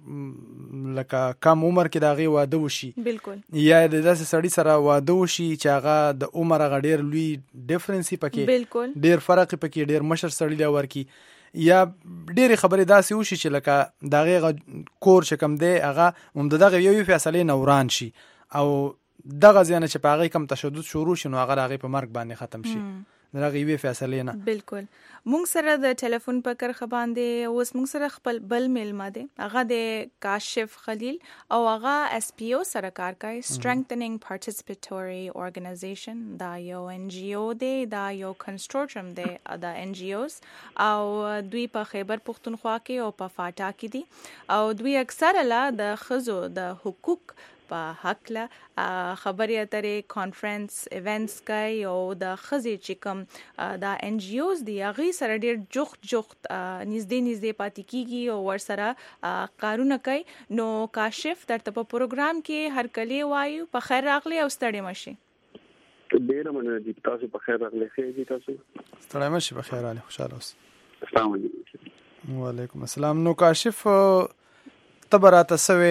لکه کم عمر کې داغه واده وشي
بالکل
یا د داسې سړی سره واده وشي چې هغه د عمر هغه ډیر لوی ډیفرنس پکې
بالکل
ډیر فرق پکې ډیر مشر سړی لا ورکی یا ډیر خبرې داسې وشي چې لکه داغه کور چې کم دی هغه دغه یو فیصله نوران شي او دغه ځنه چې په هغه کم تشدد شروع شي نو هغه په مرګ باندې ختم شي دغه یو فیصله نه.
بالکل موږ سره د ټلیفون په کرخه باندې اوس موږ سره خپل بل ملما دی هغه د کاشف خلیل او هغه اس پی او سره کار کوي strengthening participatory organization دا یو ان جی او دی دا یو کنسورټیوم دی دا ان جی اوز او دوی په خیبر پختونخوا کې او په فاټا کې دي او دوی اکثره لا د خزو د حقوق په حق له خبرې اترې کانفرنس ایونټس کوي او د خزې چې کوم دا ان جی اوز دی هغه سره ډیر جوخت نږدې پاتې کیږي او ور سره کارونه کوي. نو کاشف درته په پروګرام کې هر کله وایو په خیر راغلی او ستړي مشي.
ډیر مننه دي تاسو په خیر راغلی. خیر دي تاسو
ستړي مشي په خیر علي خوشاله اوس.
السلام علیکم.
وعلیکم السلام. نو کاشف تبرات سوي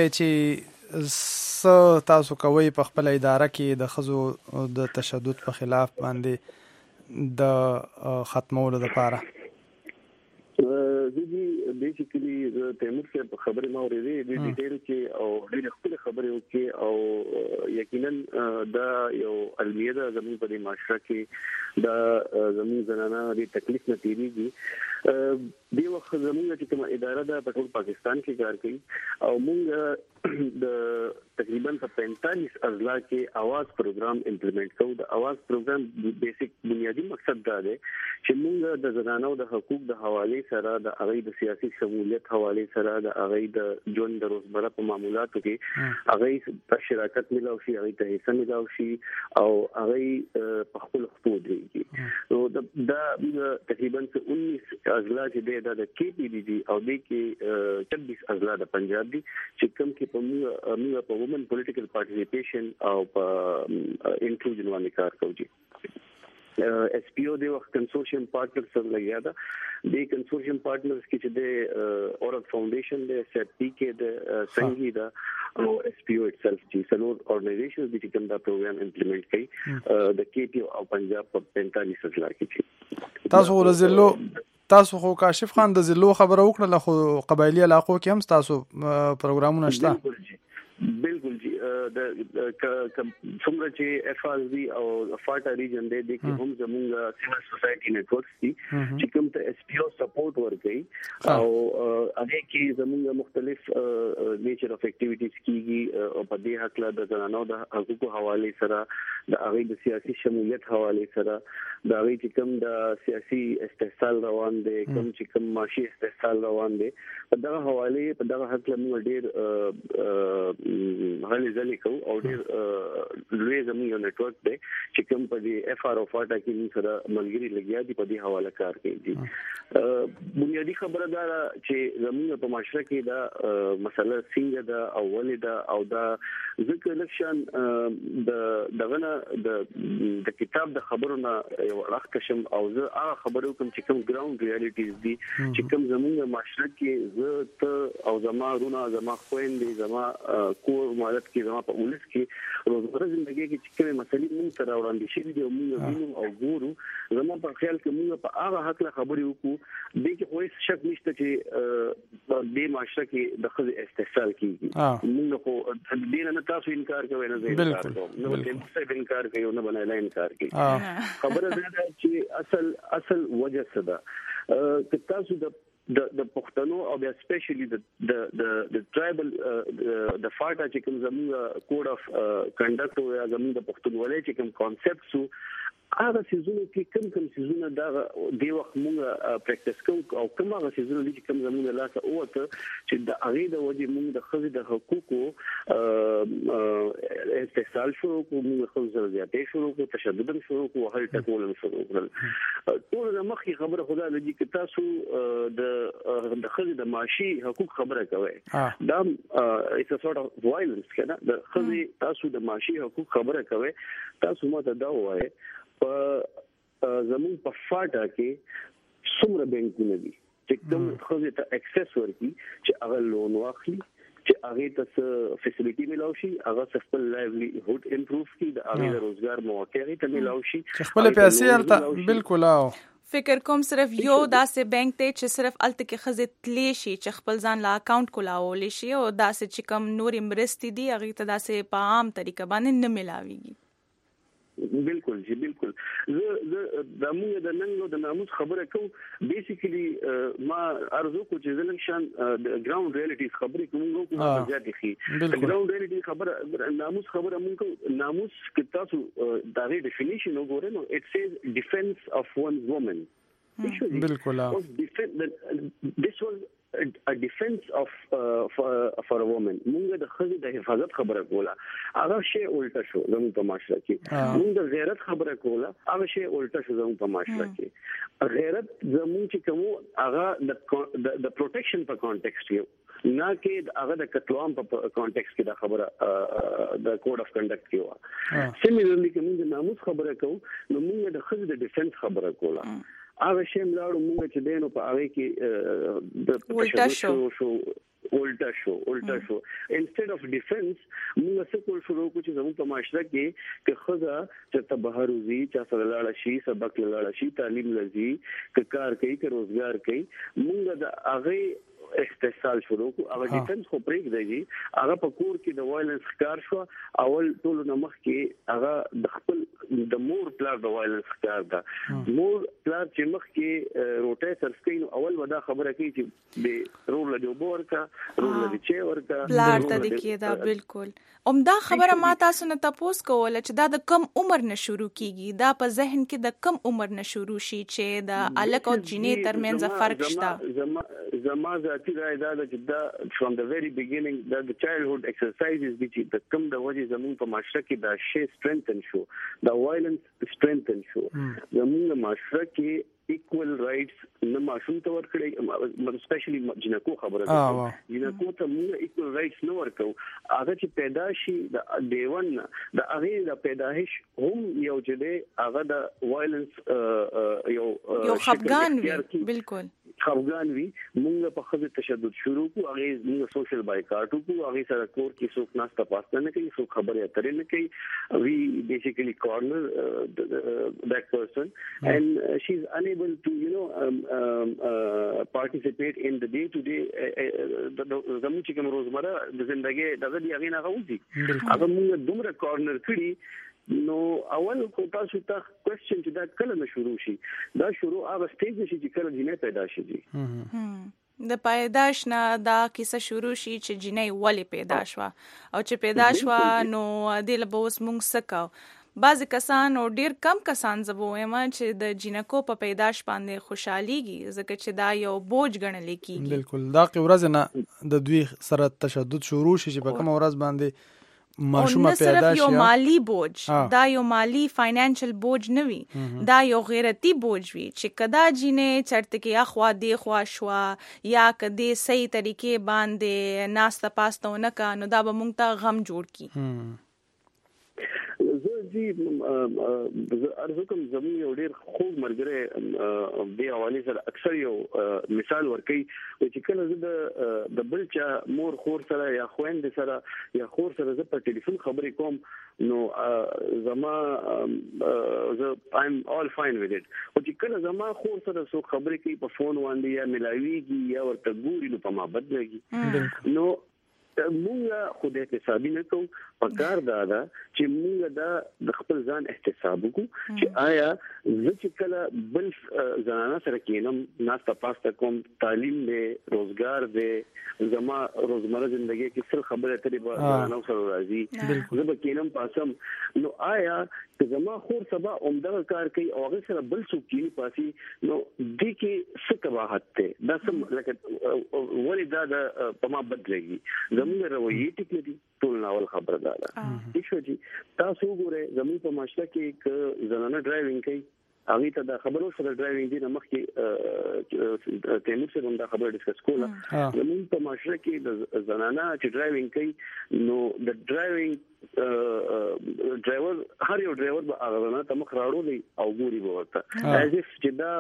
چې تاسو کوي په خپل اداره کې د خزو د تشدد په خلاف باندې د ختمولو لپاره؟
دي بیسیکلی د تیمور صاحب خبرې ما اورېدې د ډیټیل کې او د خپل خبرې وکي او یقینا دا یو المیه ده زموږ په معاشره کې دا زموږ زنانه د تکلیف نه تیریږي. دی وخت زموږ چې کومه اداره ده په ټول پاکستان کې کار کوي او موږ د تقریبا 45 اضلاع کې आवाज پروګرام امپلیمنٹ کوو. د आवाज پروګرام بیسیک بنیادی مقصد دا دی چې موږ د زنانو د حقوق د حواله سره د هغه د سیاسي شمولیت حواله سره د هغه د ژوند د روزمره په معاملاتو کې هغه په شراکت ملاو شي، هغه ته حصہ ملاو شي او هغه په خپل خپل دی. نو دا تقریبا 19 اضلاع چې د کی پی ډی دي او د کې 26 اضلاع د پنجاب دي چې کوم کې په وومن پولیټیکل پارټیسیپیشن او په انکلوژن باندې کار کوي. اس پی او د وخت کنسورشیم پارټنر سره لګیا دا د کنسورشیم پارټنرز کې چې د اورل فاونډیشن د سیټ پی کې د سنگي دا او اس پی او itself چې سلور اورګنایزیشنز چې کوم دا پروګرام امپلیمنٹ کوي د کی پی او پنجاب په 45 اضلاع کې.
تاسو خو کاشف خان د زلو خبره وکړه خو قبایلی علاقو کې هم تاسو پروګرامونه شته؟
بالکل جی د څومره چې اف ار وی او فاټا ریجن دی د کې هم زموږ سیول سوسایټي نیټورکس دي چې کوم ته اس پی او سپورټ ورکړي او هغه کې زموږ مختلف نیچر اف اکټیویټیز کیږي او په دې حق له د زنانو د حقوقو حواله سره د هغه د سیاسي شمولیت حواله سره د هغه چې کوم د سیاسي استحصال روان دي کوم چې کوم معاشي استحصال روان دي په دغه حواله په دغه حق له موږ ډیر هلي ځلې کوو او ډېر لوی زموږ نیټورک دی چې کوم په دې اف ار او فاټا کې موږ سره ملګري لګیا دي په دې حواله کار کوي. بنیادی خبره دا چې زموږ په معاشره کې دا مسله څنګه ده او ولې ده او دا ځکه لکشن دغه د کتاب د خبرونه یو راخښم او زه هغه خبرو کوم چې کوم ګراوند ریالټیز دي چې کوم زموږ معاشره کې زه ته او زما رونه زما خويندې زما کور مالت کې زما په ولس کې روزمره ژوندۍ کې چې کومه مسلې موږ سره وړاندې شي دي موږ وینو او ګورو زما په خیال کې موږ په هغه حق له خبرې وکړو د کې هیڅ شک نشته چې په دې معاشره کې د خځې استحصال کیږي. موږ خو دې نه تاسو انکار کوئ نه زه انکار کوم نو څه انکار کوي نو بنای انکار کوي. خبره ده چې اصل وجه څه ده که تاسو د پښتنو او د سپیشلی د ټرایبل د فاټا چې کوم زموږ کوډ اف کنډکټ او زموږ د پښتونولۍ چې کوم کانسپټ سو هغه سيزونه کې کوم سيزونه دا دی وخت موږ پریکټیس کوو او کوم هغه سيزونه چې کوم زموږ لاسه اوته چې د هغه د وجه موږ د خځې د حقوقو استحصال شروع کوو موږ خځې زیاتې شروع کوو تشدد شروع کوو هر ټکول شروع کړل. ټول د مخکې خبره خدا لږی چې تاسو د خځې د معاشي حقوق خبره کوي دا it's a sort of violence کنه د خځې تاسو د معاشي حقوق خبره کوي تاسو ماته دا وایي په زمون په فاټا کې څومره بانکونه دي چې کوم خځې ته اکسس ورکړي چې هغه لون واخلي چې هغه ته فیسیلیټي ملاوي شي هغه خپل لایولی هوډ امپروف کړي د هغه د روزګار مواقع ته ملاوي شي
خپل پیسې ارته بالکل او
فکر کوم صرف یو داسې بانک ته چې صرف الته کې خزه تلی شي چې خپل ځان لا اکاونټ کولاول شي او داسې چې کم نور مرستې دي هغه ته داسې په عام طریقه باندې نه ملاويږي.
بالکل جی بالکل زه د موږ د ننګو د ناموس خبره کوم بیسیکلی ما ارزو کو چې زلنشان د ګراوند ریالټیز خبرې کوم په ځای دي د ګراوند ریالټی خبره ناموس خبره موږ ناموس کې تاسو دا غي ډیفینیشن وګورئ نو اټ سیز ډیفنس اف ون وومن
بالکل
this was a defense of for a woman موږ د خزې د حفاظت خبره کوله هغه شی الټا شو زموږ په معاشره کې موږ د غیرت خبره کوله هغه شی الټا شو زموږ په معاشره کې غیرت زموږ چې کوم هغه د پروټیکشن په کانټیکست کې نه کې هغه د قتل په کانټیکست کې دا خبره د کوډ اف کنډکټ کې و سیملرلی کوم د ناموس خبره کوو نو موږ د خزې د ډیفنس خبره کوله هغه شی ملاړو موږ چې دینو په هغه کې د الټا شو انسټډ اف ډیفنس موږ څه کول شروع کوو چې زموږ په معاشره کې چې خزه چې تبهر وزي چې سره لاړ شي سبق لاړ شي تعلیم لذي کار کوي که روزګار کوي موږ د هغه استحصال شروع کو هغه ډیفنس خو پریک دی هغه په کور کې د وایلنس ښکار شو اول ټول نمخ کې هغه د خپل د مور پلار د وایلنس ښکار ده مور پلار چې مخ کې روټه سرسکین اول ودا خبره کوي چې د رول له بور کا رول له چي ورکا
پلار ته د کېدا بالکل دا خبره ما تاسو نه تاسو کوله چې دا د کم عمر نه شروع کیږي دا په ذهن کې د کم عمر نه شروع شي چې د الک او جنې ترمنځ فرق شته
زما ذاتی رائے دا چې دا from the very beginning the childhood exercises چې د کم د وجه زمون په معاشره کې دا شی strengthen شو دا violence strengthen شو زمون معاشره کې equal rights نه ماشوم ته ورکړي especially جنکو خبره ده جنکو ته موږ equal rights نه ورکو هغه چې پیدا شي د دیوان د هغه د پیدایش هم یو چې هغه د violence
یو خفګان وي بالکل
خفګان وي موږ په خزه تشدد شروع کو هغه موږ سوشل بایکاټ کو هغه سره کور کې څوک ناشته پاسته نه کوي څوک خبرې اترې نه کوي we basically corner that person and she's unable to participate in the day to day زموږ چې کوم روزمره د ژوندۍ دغه دی هغه نه غوځي هغه موږ دومره کارنر کړی نو اول خو تاسو ته کوېسچن چې دا کله نه شروع شي دا شروع هغه سټیج شي چې کله جنې پیدا شي
د پیدائش نه دا کیسه شروع شي چې جنې ولې پیدا شو او چې پیدا شو نو د لبوس مونږ سکاو بعض کسان او ډیر کم کسان زبویم چې د جنکو په پیدائش باندې خوشحاليږي ځکه چې دا یو بوج ګڼل کیږي
بالکل دا ورځ نه د دوی سره تشدد شروع شي چې په کوم ورځ باندې ماشومه پیدا شي
یو مالی بوج دا یو مالی فاینانشل بوج نه وي دا یو غیرتی بوج وي چې کدا جنې چرته کې اخوا دی خوا شوا یا کدي صحیح طریقې باندې ناسته پاستونه کا نو دا به مونږ ته غم جوړ کی
زه ارزو کوم زموږ یو ډیر خوږ مرګره د حواله سره اکثر یو مثال ورکي چې کله زه د بل چا مور خور سره یا خويند سره یا خور سره زه په ټلیفون خبرې کوم نو زما زه I'm all fine with it او چې کله زما خور سره سو خبرې کوي په فون باندې یا ملاويږي یا ورته ګوري نو په ما بدلږي نو موږ خو د حسابي نه کوو په کار دا چې موږ د خپل ځان احتساب وکړو چې آیا زه چې کله بل زنانه سره کېنم ناسته پاسته کوم تعلیم دې روزګار دې زما روزمره ژوندۍ کې څه خبره اترې به زنانه سره راځي زه به کېنم پاسم نو آیا که زما خور سبا عمده کار کوي او هغه سره بل څوک کېني پاسي نو دې کې څه قباحت ده دا سم لکه ولې دا په ما بدلږي زموږ رویې ټیک نه دي ټول ناول خبره ده هیڅ شي تاسو وګورئ زموږ په معاشره کې ک زنانه ډرایوینګ کوي هغه ته دا خبرو سره ډرایوینګ دي مخکې تیمور سره دا خبره ډیسکس کوله زموږ په معاشره کې د زنانه چې ډرایوینګ کوي نو د ډرایوینګ ډرایور هر یو ډرایور به هغه نه تم خراړو دی او ګوري به ورته از اف چې دا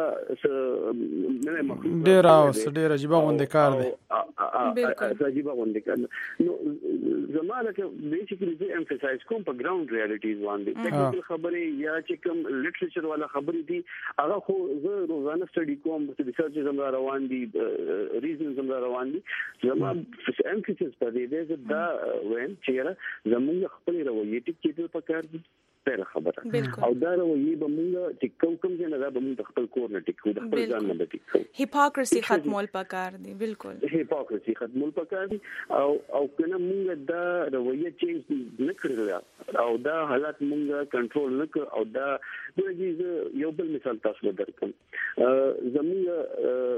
نه مخکې
ډیر عجیب غونډه کار دی
عجیب غونډه کار نو زماله کې بیسیکلی زه امفسایز کوم په ګراوند ریالټیز باندې ټیکنیکل خبرې یا چې کوم لټریچر والا خبرې دي هغه خو زه روزانه سټډي کوم چې ریسرچ زموږ روان دي ریزن زموږ روان دي زموږ امفسایز په دې ده دا وین چې زموږ خپل رویې ټیک کېدل پکار دي پیله خبره او دا رویې به موږ چې کوم ځای نه دا به موږ خپل کور نه ټیکو د خپل ځان نه ټیکو
هیپوکریسی ختمول پکار دي بالکل
هیپوکریسی ختمول پکار دي او کنه موږ دا رویې چینج نه کړل او دا حالات موږ کنټرول نه کړ او دا د یو بل مثال تاسو درکم زموږ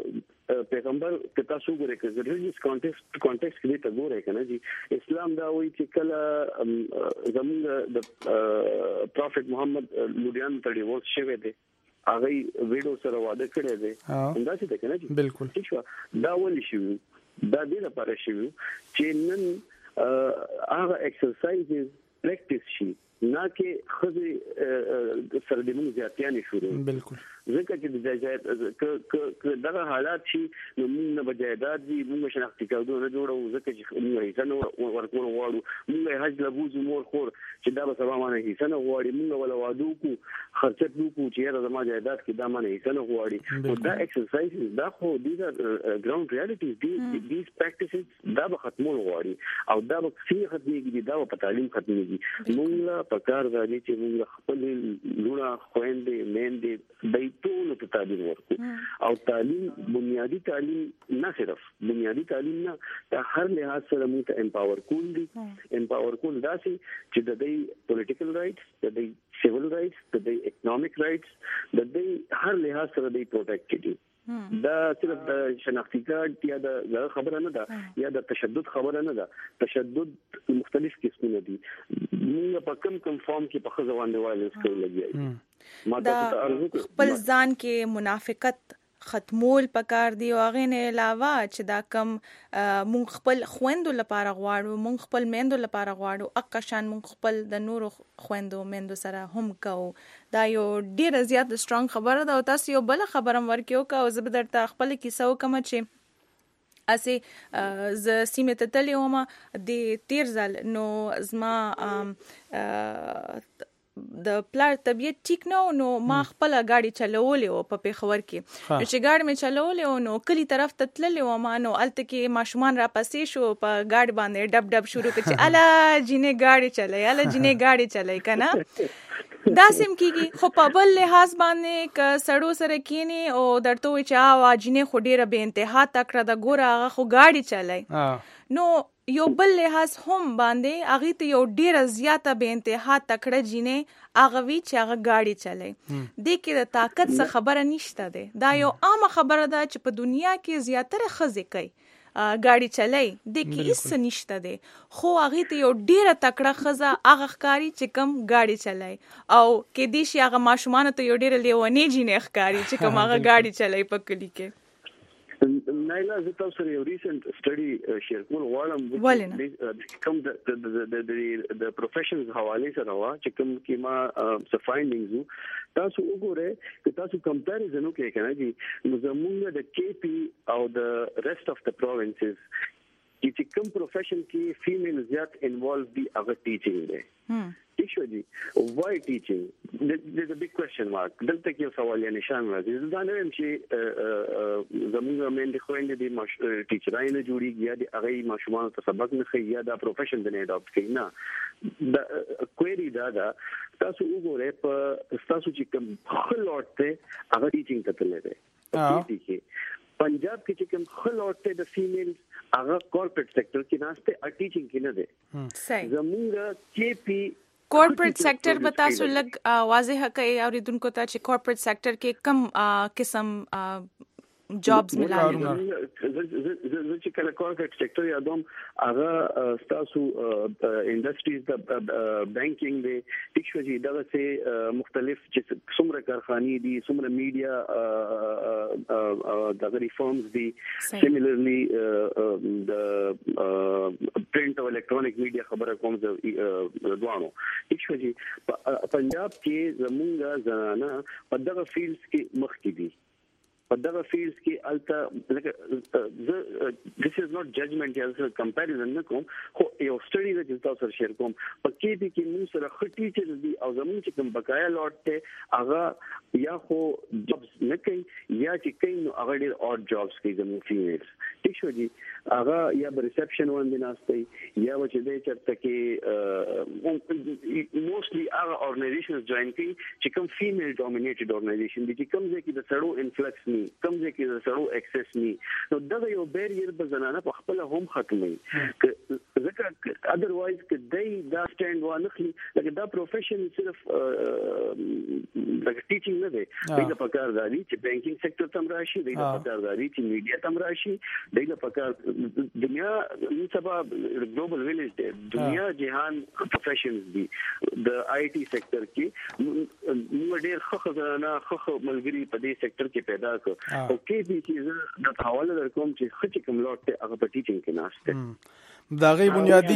پیغمبر کتا سو ګره کې ریلیجیس کانټیکست کې ته ګوره کنه جی اسلام دا وایي چې کله زموږ د پروفیت محمد لوډیان ته ډیورس شوه دی هغه ویډیو سره واده کړی دی دا څه ده کنه جی
بالکل
دا ولې شو دا دې لپاره شو چې نن هغه ایکسرسایزز پریکټیس شي نه کې خزه سره د موږ زیاتیانه شروع بالکل ځکه چې د جایداد دغه حالات شي نو موږ نه بجایداد دي موږ شناختی کارونه نه جوړو ځکه چې موږ هیڅ نه ورکول غواړو موږ حج لبوز مور خور چې دا به سبا باندې هیڅ نه غواړي موږ ولا وادو کو خرچت کو چې را زما جایداد کې دا باندې هیڅ نه غواړي دا ایکسرسایز دا خو د ګراوند ریالټیز دیز پریکټیسز دا به ختمول غواړي او دا به څنګه ختميږي دا په تعلیم ختميږي موږ په کار غواړي چې موږ خپل لونه خويندې میندې ټول ته تعلیم ورکو او تعلیم بنیادی تعلیم نه صرف بنیادی تعلیم نه ته هر لحاظ سره موږ ته امپاور کول دي امپاور کول دا چې د دې پولیټیکل رائټس د دې سیویل رائټس د دې اکونومیک رائټس د دې هر لحاظ سره دې پروټیکټ دي دا صرف د شناختی کارت یا د خبره نه ده یا د تشدد خبره نه ده تشدد مختلف قسمونه دي موږ په کوم فارم کې په خزوان دی وایلنس کوي لګي
دا خپل ځان کې منافقت ختمول پکار دی او هغه نه علاوه چې دا کم مونږ خپل خويندو لپاره غواړو مونږ خپل میندو لپاره غواړو اقشان مونږ خپل د نورو خويندو میندو سره هم کوو دا یو ډیر زیات سترونګ خبره ده او تاسو یو بل خبرم ورکیو کا او زبدرته خپل کیسه وکم چې اسه ز سیمه ته تلوم د تیر ځل نو زما د پلار طبيعت ټیک نو ما خپل گاډي چلولې او په پیښور کې چې گاډي مې چلولې نو کلی طرف ته تللې و ما نو الته کې ماشومان را پسې شو په گاډي باندې ډب ډب شروع کړ چې الا جینې گاډي چلای الا جینې گاډي چلای کنه دا سم کیږي خو په بل لحاظ باندې ک سړو سره کینی او درته وي چې واجینې خو ډیره به انتها تکړه د ګوره هغه خو گاډي چلای نو یو بل لحاظ هم باندې هغه ته یو ډیره زیاته به انتها تکړه جینې هغه وی چې هغه گاډي چلای د کې د طاقت څخه خبره نشته ده دا یو عام خبره ده چې په دنیا کې زیاتره خزې کوي گاډي چلای د کې هیڅ نشته ده خو هغه ته یو ډیره تکړه خزه هغه ښکاری چې کم گاډي چلای او کې دې شي هغه ماشومان ته یو ډیره لیونی جینې ښکاری چې کم هغه گاډي چلای په کلی کې
نایلا زه تاسو سره یو ریسنت سټډي شیر کول غواړم کوم د پروفیشنز حواله سره وا چې کوم کې ما څه فایندینګز تاسو وګورئ چې تاسو کمپیریزن وکړئ کنه چې زموږ د کے پی او د ریسټ اف د پروینسز چې کوم پروفیشن کې فیمیل زیات انوالو دي هغه ټیچینګ دی ٹھیک شو جی وائی ټیچینګ there's a big question mark دلته کې سوال یا نشان راځي دا نه ویم چې زموږ مېندې خويندې دي ټیچرای نه جوړیږي یا د هغه ماشومان ته سبق نه ښيي یا دا پروفیشن د نه اډاپټ کوي نه دا کوئری دا تاسو وګورئ په تاسو چې کوم خلوت ته هغه ټیچینګ ته تللی دی पंजाब के चिकन खल औरते the females आगा corporate sector की नास्ते टीचिंग की न दे
सही
जमुंगा केपी
कॉर्पोरेट सेक्टर बता सो लग वाज़ेह कई और इनको ता चे कॉर्पोरेट सेक्टर के कम किस्म जॉब्स मिलाने
چې کله کارپوریټ سېکټر یا دوم هغه تاسو انډستریز د بانکینګ دی ټیک شو چې دا څه مختلف چې څومره کارخانې دي څومره میډیا د ریفارمز دي سیملرلی د پرنٹ او الکترونیک میډیا خبره کوم دوانو ټیک شو چې پنجاب کې زمونږ زنانه په دغه فیلډز کې مخ کې دي په دغه فیلډز کې الته this is not judgment یا څه کمپیریزن نه کوم خو یو سټډي د تاسو سره شیر کوم په کې دي کې موږ سره خټي چې دي او زموږ چې کوم بقایا لوټ ته هغه یا خو جابس نه کوي یا چې کوي نو هغه ډېر اورډ جابس کوي زموږ فیمیلز ٹھیک شو جی هغه یا ریسپشن باندې ناشته یا چې د چرته کې موستلی هغه اورګنایزیشنز جوائن کوي چې کوم فیمیل ډومینیټډ اورګنایزیشن دي چې کوم ځای کې د سړو انفلکس نه ني کم ځکه د سړو اکسس ني نو دا یو بیریر به زنانه په خپل هم ختمي ځکه اذروایز ک دای دا سټاند وانه لکه دا پروفیشن صرف لکه ټیچینګ نه دی دا پکار دی چې بانکینګ سېکټر تم راشي دا پکار دی چې میډیا تم راشي دا پکار دنیا سبا ګلوبل ویلیج دی دنیا جهان پروفیشنز دي د آی ټي سېکټر کې نو ډېر خخزانه ملګری په دې سېکټر کې پیدا کړ او کې دې چې د حواله درکوم چې خچ کوم لوټ هغه په ټیچینګ کې ناشته
داغي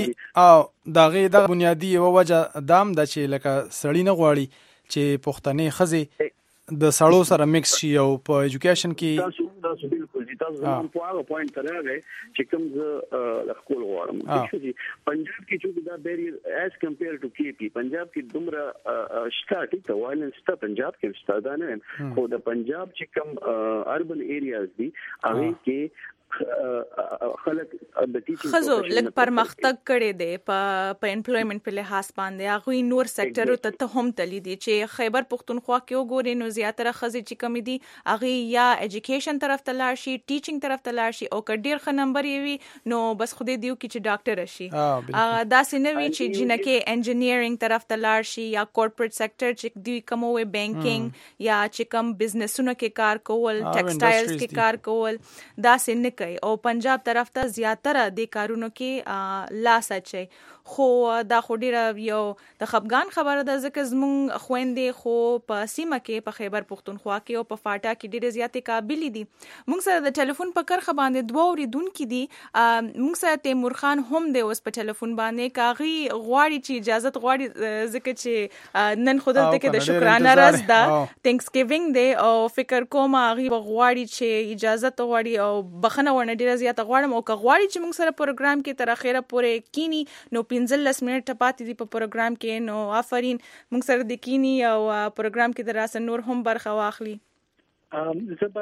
بنیادی یو وجه دام د چې لکه سړی نه غواړي چې پښتنې خزي د سړو سره مکس شي او په ایجوکیشن کې
تاسو بالکل تاسو زموږ په هغه پوینټ ته راغی چې کوم ز خپل غواړم چې پنجاب کې چې دا بیریر as compared to KP پنجاب کې دومره شتاټي ته وایلنس ته پنجاب کې ستادانه خو د پنجاب چې کوم اربن ایریاز دي هغه کې خلک د ټیچینګ
خزو لک پرمختګ کړي دي په امپلویمنت په لحاظ باندې هغه نور سېکټر ته هم تللی دي چې خیبر پختونخوا کې وګوري نو زیاتره خزي چې کم دي هغه یا ایجوکیشن طرف ته لاړ شي ټیچینګ طرف ته لاړ شي او کډیر خ نمبر یې وي نو بس خو دې دیو کې چې ډاکټر شي دا سينوي چې جنکه انجینیرینګ طرف ته لاړ شي یا کورپوریټ سېکټر چې دی کومه بانکینګ یا چې کم بزنسونو کې کار کول ټیکسټایلز کې کار کول دا سن او پنجاب طرف ته زیاتره د کارونو کې لاس اچي خو دا خو ډیره یو د خپګان خبره ده ځکه زمونږ خويندې خو په سیمه کې په خیبر پختونخوا کې او په فاټا کې ډیره زیاتې قابل دي موږ سره د ټلیفون په کرخه باندې دوه اوریدونکو دي موږ سره تیمور خان هم دی اوس په ټلیفون باندې کاغي غواړي چې اجازه غواړي ځکه چې نن خو دلته کې د شکرانه ورځ ده تھینکس ګیوینګ دی او فکر کوم هغه غواړي چې اجازه غواړي او بخنه ورنه ډیره زیاته غواړم او غواړي چې موږ سره پروګرام کې تر اخره پورې کینی نو 15 منټه پاتې دي په پروګرام کې نو آفرین موږ سره د کینی او پروګرام کې دراسه نور هم برخه واخلي
زما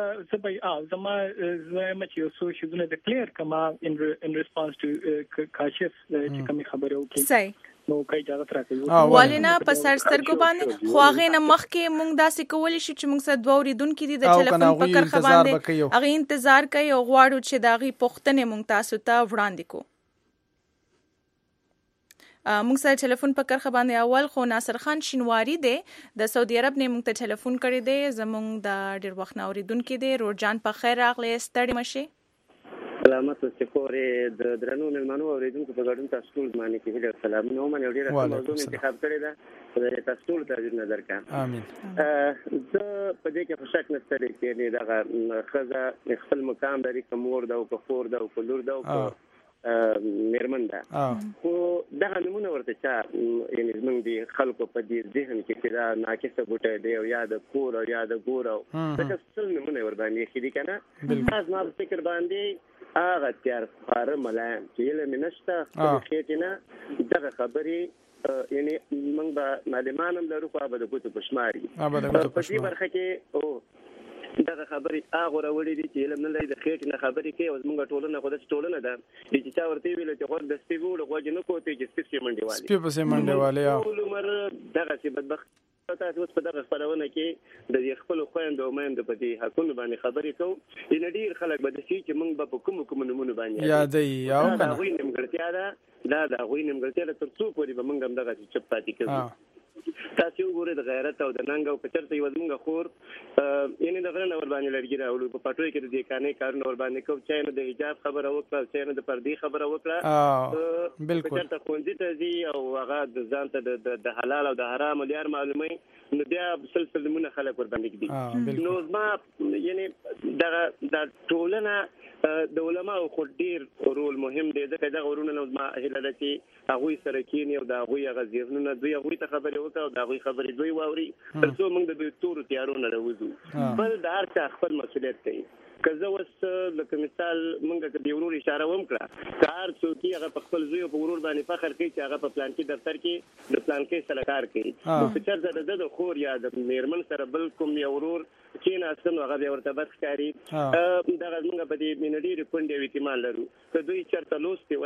چې یو څه شونه د کلیر کما ان ریسپانس ټو کاشف چې کوم خبره وکړي
صحیح
نو کوي اجازه راکوي
والینا په سرسترګو باندې خو هغه نه مخکې موږ داسې کولای شو چې موږ سره دوه اوریدونکو دي د ټلیفون په کرخه باندې هغه انتظار کوي او غواړو چې داغي پښتنه موږ تاسو ته وړاندې کو موږ سره ټلیفون په کرخه باندې اول خو ناصر خان شینواری دی د سعودي عرب نه موږ ته ټلیفون کړی دی زموږ د ډیر وخت اوریدونکو دی روجان په خیر راغلی ستړي مشه
سلامت اوسې پورې د درنو مېلمنو اوریدونکو په ګډون تاسو ټول باندې کې ډېر سلامونه ومنه او ډېر موضوع انتخاب کړی دا خدای تاسو ټول ته نظر کړم امين زه په دې کې شک نه ستړي کې دا خزه خپل مقام لري کومور دا او کفور دا او کلور دا او میرمن ده خو دا نمونه ورته چا یعنی زمونږ دي خلکو په دې ذهن کې چې دا ناقصه بوټه دی او یا د کور او یا د ګور او دا څه نمونه ور باندې خېدي کنه تاسو ما فکر باندې هغه تیار فار ملایم چې له منشته خېټینه دغه خبري یعنی موږ به معلومانم لرو خو به د کوټو پښماري په دې برخه کې او دغه خبرې هغه راوړي دي چې علم نه لري د خېټ نه خبرې کوي او موږ ټولنه خو د ټولنه ده چې چا ورته ویل چې خو د سپیګو له غوږ نه کوته چې سپیګ منډیوالي
سپیګ منډیوالي
ټول عمر دغه چې بدبخت تاسو اوس په دغه خبرونه کې د خپل خويند او مېند په دې حقونه باندې خبرې کوو ان ډیر خلک به د شي چې موږ به کوم نمونه باندې
یادې یو
کنه غوي نیمګړتیا ده دا غوي نیمګړتیا تر څو پورې به موږ هم دغه چپ پاتې کوو تاسو وګورئ د غیرت او د ننګ او کچرته یو زموږ خور یعنی د غرنه ور باندې لرګي راوړو په پټوي کې د کانې کارونه ور باندې کوم چې نه د حجاب خبره وکړه چې نه د پردي خبره وکړه
بالکل
کچرته خوندې ته دي او هغه د ځان ته د حلال او د حرام لري معلومه نو بیا سلسله مونږ خلک ور باندې دي نو ما یعنی د ټولنه د علماء خو ډیر رول مهم دی ځکه دا غورونه نو ما هله لته هغه سره کینی او دا هغه غزيرونه دوی هغه ته خبرې وکړه او دا هغه خبرې دوی واوري ترڅو موږ د تور تیارونه راوځو بل د هر څه خپل مسؤلیت کوي کزه وس لکه مثال موږ د ورور اشاره وکړه کار څوک هغه په خپل زوی په ورور باندې فخر کوي چې هغه په پلان کې دفتر کې د پلان کې سلاکار کوي نو چې چرته د خور یا د میرمن سره بل کوم یو ورور چې نه اصل هغه به ورته بس کاری دا موږ په دې مینډي ریپونډي ویتمان لرو که دوی چرته لوستي وای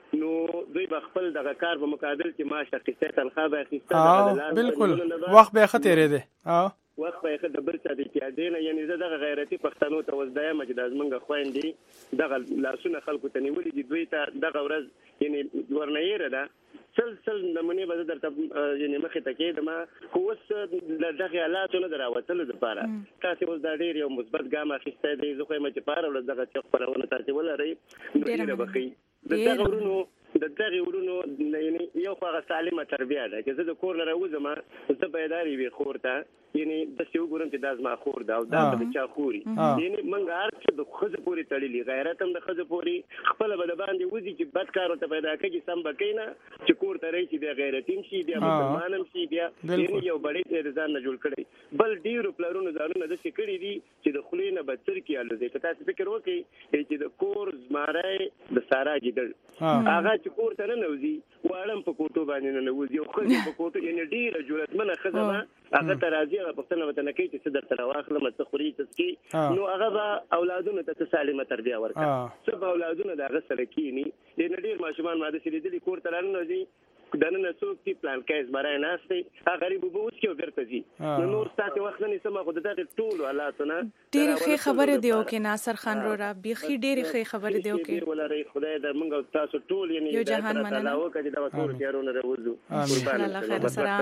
نو دوی خپل دغه کار په مقابل کې معاش اخیسته تنخواه به اخیسته
بالکل وخت به خطرې ده
وخت به خد بل څه دي پیاده نه یعنی زه دغه غیرتی پښتنو ته وزدایم چې د زمنګ خويندې دغه لاسونه خلکو ته نیولې دي دوی ته دغه ورځ یعنی ورنیره ده سل نمونه به درته یعنی مخه تکې د ما خو وس دغه حالاتو نه دراوتل لپاره تاسو اوس د ډیر یو مثبت ګام اخیسته دي زه خو مې چې پاره ول دغه چې خبرونه تاسو ولرئ نو ډیره بخي دغه ورونو یعنی یو خو سالمه تربیه ده چې زه د کور نه راوځم زه پیداري وي خورته یعنی د څه وګورم چې د ازما خور دا او دا د چا خوري یعنی منګ هر څه د خزه پوری تړلې غیرت هم د خزه پوری خپل بل باندې وځي چې بد کار ته پیدا کوي سم بکینا چې کور ته رہی چې د غیرتین شي د مسلمانم شي بیا یعنی یو بړې ځان نه جوړ کړي بل ډیرو پلرونو ځانونه د څه کړی دي چې د خلینو بچر کې الوزي که تاسو فکر وکړئ چې د کور زماره د سارا جدل هغه چې کور ته نه نوځي وړم په کوټو باندې نه نوځي او خو په کوټو یعنی ډیره جوړتمنه خزمه هغه ترازی هغه پښتنه وطن کې چې صدر تر واخله متخوري تسکی نو هغه اولادونو ته سالمه تربیه ورکړي سبا اولادونو دا غسر کینی د ډیر ماشومان ماده سړي د کور ته نه نوځي دنه څوک چې پلان کیس برای ناشته هغه غریب وو چې ورته زی نو تاسو وخت نه سم خو دغه ټول حالاتونه
ډیر ښه خبره دی او کې ناصر خان را بيخي ډیر ښه خبره دی او کې
ولري خدای د موږ تاسو ټول یعنی
یو جهان مننه
او کړي دا ټول تیارونه راوځو
الله خیر سره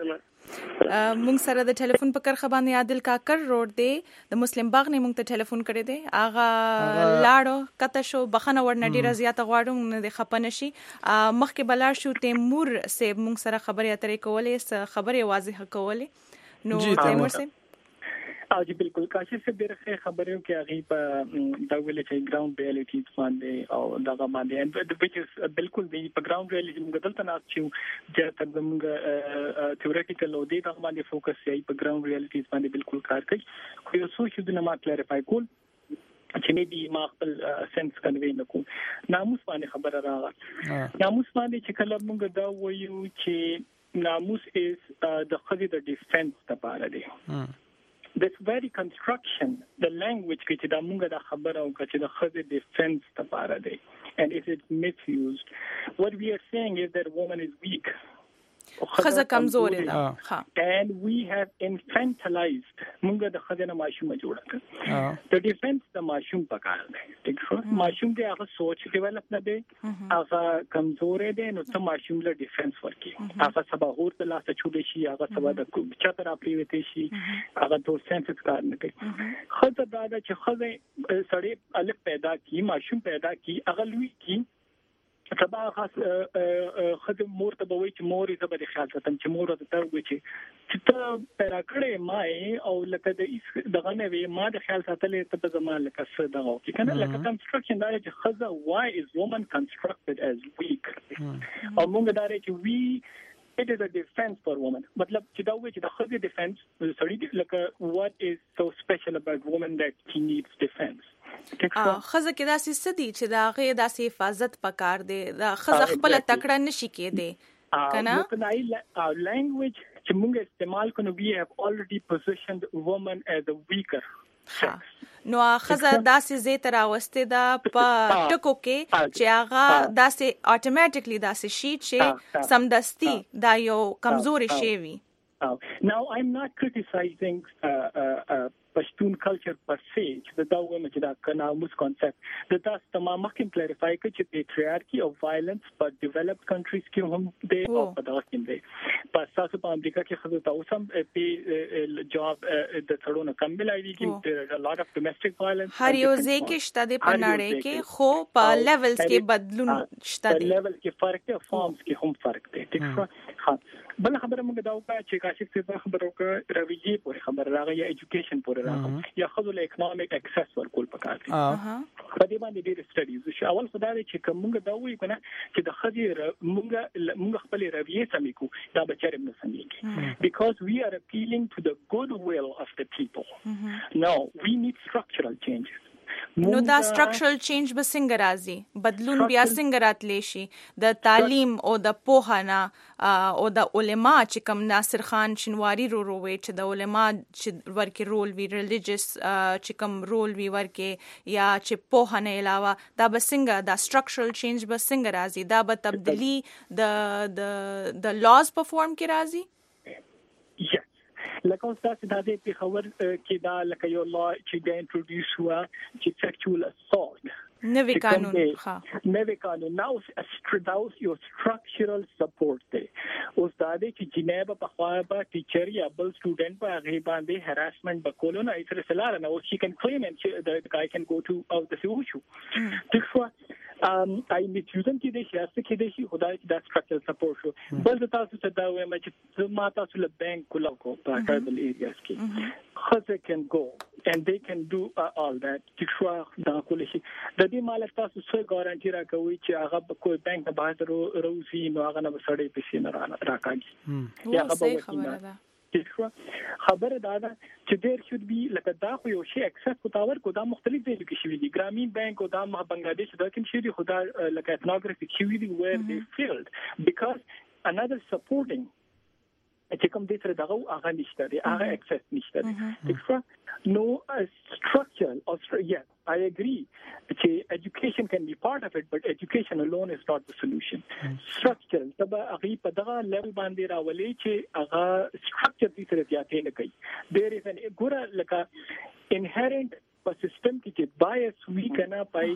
مونږ سره د ټلیفون په کرخه باندې عادل کاکر روډ دی د مسلم باغ نه مونږ ته ټلیفون کړی دی اغه لاړو کته شو بخنه ورنه ډیره زیاته غواړم نه د خپنه شي مخکې بلار شو تیمور سے مونږ سره خبرې اترې کولې خبرې واضح کولې نو تیمور سے
جی بالکل کاشف سے ډېر ښه خبرې کې هغه په دا ویل چې ګراوند ریالټیز باندې او دا باندې د وچ بالکل دی په ګراوند ریالټی موږ دلته نه چې چې موږ تیوریټیکل او دی دا باندې فوکس یې په ګراوند ریالټیز باندې بالکل کار کوي خو یو څه چې د ما کلیریفای کول چې مې دی ما خپل سنس کنوي نکوم ناموس باندې خبره راغله ناموس باندې چې کله موږ دا وایو چې ناموس از د خدای د ډیفنس لپاره دی this very construction the language which da munga da khabara o kache da khade defense tapara de and if it's misused what we are saying is that woman is weak
خزه کمزور ده ها
and we have infantilized munga د خزه نه ماشوم جوړ کړ the defense د ماشوم پکار دی ٹھیک شو ماشوم دی هغه سوچ ډیولپ نه دی هغه کمزور دی نو ته ماشوم له ډیفنس ورکی هغه سبا اور د لاسه چول شي هغه سبا د چتر اپریوتی شي هغه ټول سنسز کار نه کوي خزه دا چې خزه سړی الف پیدا کی ماشوم پیدا کی هغه لوی کی سبا خاص خدای مور ته به وي چې مور یې زبر خیال ساتم چې مور ته وي چې ته پیدا کړې ما او لکه د دغه نه وي ما د خیال ساتلې ته په زمان لکه څه دغه کې کنه لکه کنستراکشن دا چې خزه why is woman constructed as weak او موږ دا چې we it is a defense for women مطلب چې دا وایي چې د خزه defense سړی لکه what is so special about women that she needs defense
خزه کې داسې ستدي چې دا غي داسې حفاظت پکار دی دا خزه خپل تکړه نشي کېده کنه
نو language چې موږ استعمال کوو we have already positioned woman as a weaker
نو خزه داسې زی تر اوسته دا په ټکو کې چې هغه داسې اتوماتیکلی داسې شي چې سمدستي دا یو کمزوري شي وي
now I'm not criticizing پښتون کلچر پر سي چې دا وایي چې دا کناموس کانسپټ د تاسو تمام مخکې کلیریفای کړي چې پیټریارکی او وایلنس په ډیولپډ کنټریز کې هم دی او په دغه کې دی په تاسو په امریکا کې خو تاسو هم په جاب د څړونه کم ملایي کې a lot of domestic violence
هر یو ځکه شته د پناړې کې خو په لیولز کې بدلون شته دی
لیول کې فرق دی فارمز کې هم فرق دی ټیک ها بل خبره موږ دا وکړه چې کاشف څه خبره وکړه رویه پورې خبره راغی یا ایجوکیشن پورې راغی یا خود له اکونومیک اکسس ورکول پکار دي په دې باندې ډېر سټډیز شو اول خدای چې موږ دا وایو کنه چې د خدای موږ خپل رویه سمې کو دا بچره نه سمېږي because we are appealing to the goodwill of the people no we need structural changes
نو دا سټرکچرل چینج به څنګه راځي؟ بدلون بیا څنګه راتلی شي؟ د تعلیم او د پوهه او د علما چې کوم ناصر خان شینواری وروي چې د علما چې ورکه رول وی ریلیجیس چې کوم رول وی ورکه یا چې پوهه نه علاوه دا به څنګه دا سټرکچرل چینج به څنګه راځي؟ دا به تبدیلی د لاز په فورم کې راځي؟
لکه اوس تاسو د دې په خبر کې دا لکه یو لا چې د انټروډیوس هوا چې سیکشوال اسالت
نوې قانون
نوې قانون نو استراډاوس یو سټرکچرل سپورټ دی اوس دا دې چې جناب په خوا ټیچر یا بل سټوډنټ په هغه باندې هراسمنت وکولو نه ایتر سلاره نو شي کین کلیم چې د guy can go to او د سیو شو تخوا I میتوزم کې د سیاست کې د شي خدای چې دا سټرکچرل سپورټ شو بل تاسو ته دا وایم چې ما تاسو له بانک کولا کو په ټربل ایریاز کې خزه can go and they can do all that تخوا دا کول شي د دې مالک تاسو څه ګارانټي راکوي چې هغه کوئی بانک نه بهر روزي نو هغه نه سړی پیسې نه راکاږي یا هغه خبره ده خبره دا ده چې دیر شود بي لکه دا خو یو شی اکسس کو تاور کو دا مختلف دی کې شوی دي ګرامین بانک او دا بنگلاديش دا کوم شی دي خدا لکه ethnography شوی دي where they failed because another supporting چې کوم دې سره دغه هغه نشته دی هغه اکسس نشته دی نو structural or yes I agree that education can be part of it but education alone is not the solution structural تبا هغه په دغه level باندې راولي چې هغه structure دې سره زیاتې نه کوي there is an ګوره لکه inherent په سیستم کې چې bias وی کنه پای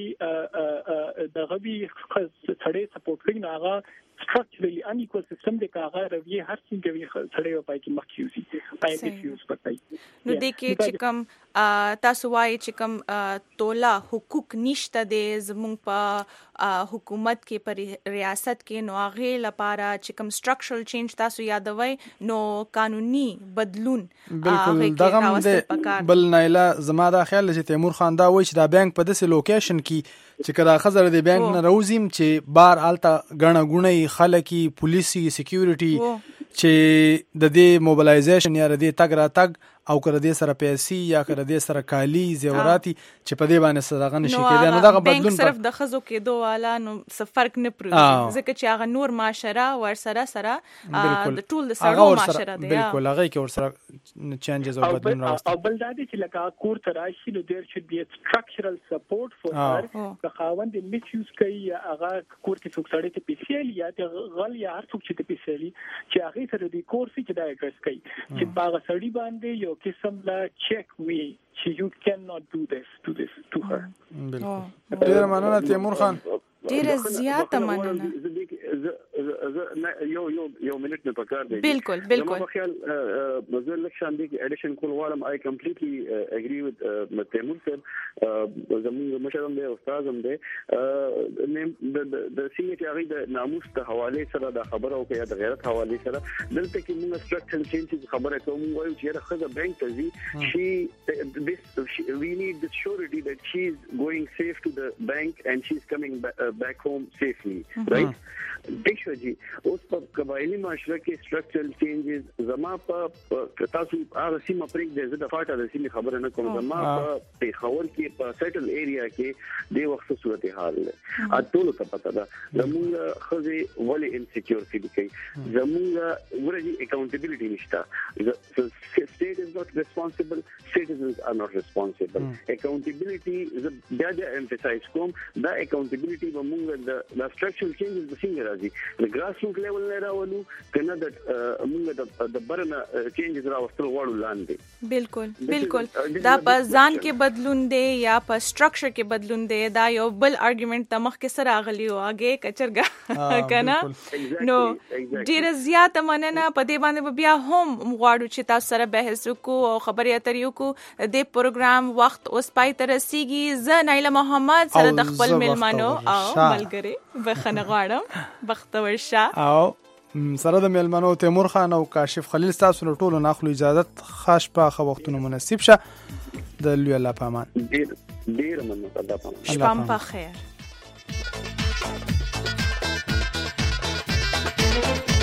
کې دغه به سړی سپورټ کوي نه هغه structurally unequal system د کاغه رویه هر څنګه وی سړی په کې مخکې پای کې فیوز پټای
نو د کې چې کوم تاسو وایي چې کوم تولا حقوق نشته د زموږ په حکومت کې پر ریاست کې نو هغه لپاره چې کوم سټرکچرل چینج تاسو یادوي نو قانوني بدلون
بالکل دغه بل نایلا زما دا خیال چې تیمور خان دا وایي چې دا بانک په داسې لوکیشن کې چې کله خزر د بانک نه روزیم چې بار الته غڼه غونې خلکي پولیسي سکیورټي چې د دې موبلایزیشن یا د دې تګ را تګ او کړه دې سره پیسې یا کړه دې سره کالی زیوراتي چې په دې باندې صدقه نشي کېدای نو دغه بدلون
صرف د خزو کې دوه والا نو څه فرق نه پروي ځکه چې هغه نور معاشره ور سره د ټول د سره معاشره دی
بالکل هغه کې ور سره چینجز او بدلون راوستي
او بل دا چې لکه کور تراشي نو there should be a structural support for her که خاوند misuse کوي هغه کور کې څوک سړی ته پیسې یا د غل یا هر څوک چې ته پیسې چې هغه سره د کور چې دا اډرس کوي چې باغ سړی باندې یو قسم لا چیک وی چې you cannot do this to her
بالکل ډیر مننه تیمور خان
ډیر زیاته مننه
یو منټ نه پکار دی
بالکل
زما خیال مزل لکشان دی اډیشن کول غواړم I completely agree with تیمور صاحب زموږ مشرم دی استادم دی د سینې چې هغه د ناموس ته حواله سره د خبره او یا د غیرت حواله سره دلته کې موږ سټرکچرل چینجز خبره کوم وایو چې راخه بانک ته ځي we need the surety that she is going safe to the bank and she is coming back home safely right دیشو جی اوس په قبایلی معاشره کې سټرکچرل چینجز زما په تاسو هغه سیمه پرېږ دی زه د فاټا د سیمه خبره نه کوم زما په پیښور کې په سیټل ایریا کې د وخت صورتحال ده ټول ته پته ده زموږ خزه ولی انسیکیور فیل کوي زموږ ورجی اکاونټیبিলিټي نشته state is not responsible citizens are not responsible accountability بیا emphasize کوم دا accountability موږ د structural changes د څنګه راځي د ګراس روټ لیول نه راولو کنه د موږ د برنه چینجز راوستل غواړو لاندې
بالکل دا په ځان کې بدلون دی یا په سټرکچر کې بدلون دی دا یو بل ارګومنت د مخ کې سره راغلی او هغه کچرګه کنه نو ډیر زیات مننه په دې باندې بیا هم غواړو چې تاسو سره بحث وکړو او خبرې اترې وکړو د پروګرام وخت اوس پای ته رسیږي زه نایله محمد سره د خپل ملمنو او ملګری بخنه غواړم بختور شه
او سره د ملمنو تیمور خان او کاشف خلیل تاسو له ټولو ناخلو اجازه خاص په خو وختونو مناسب شه د لوی الله پامان
ډیر مننه الله پامان
شپه په خیر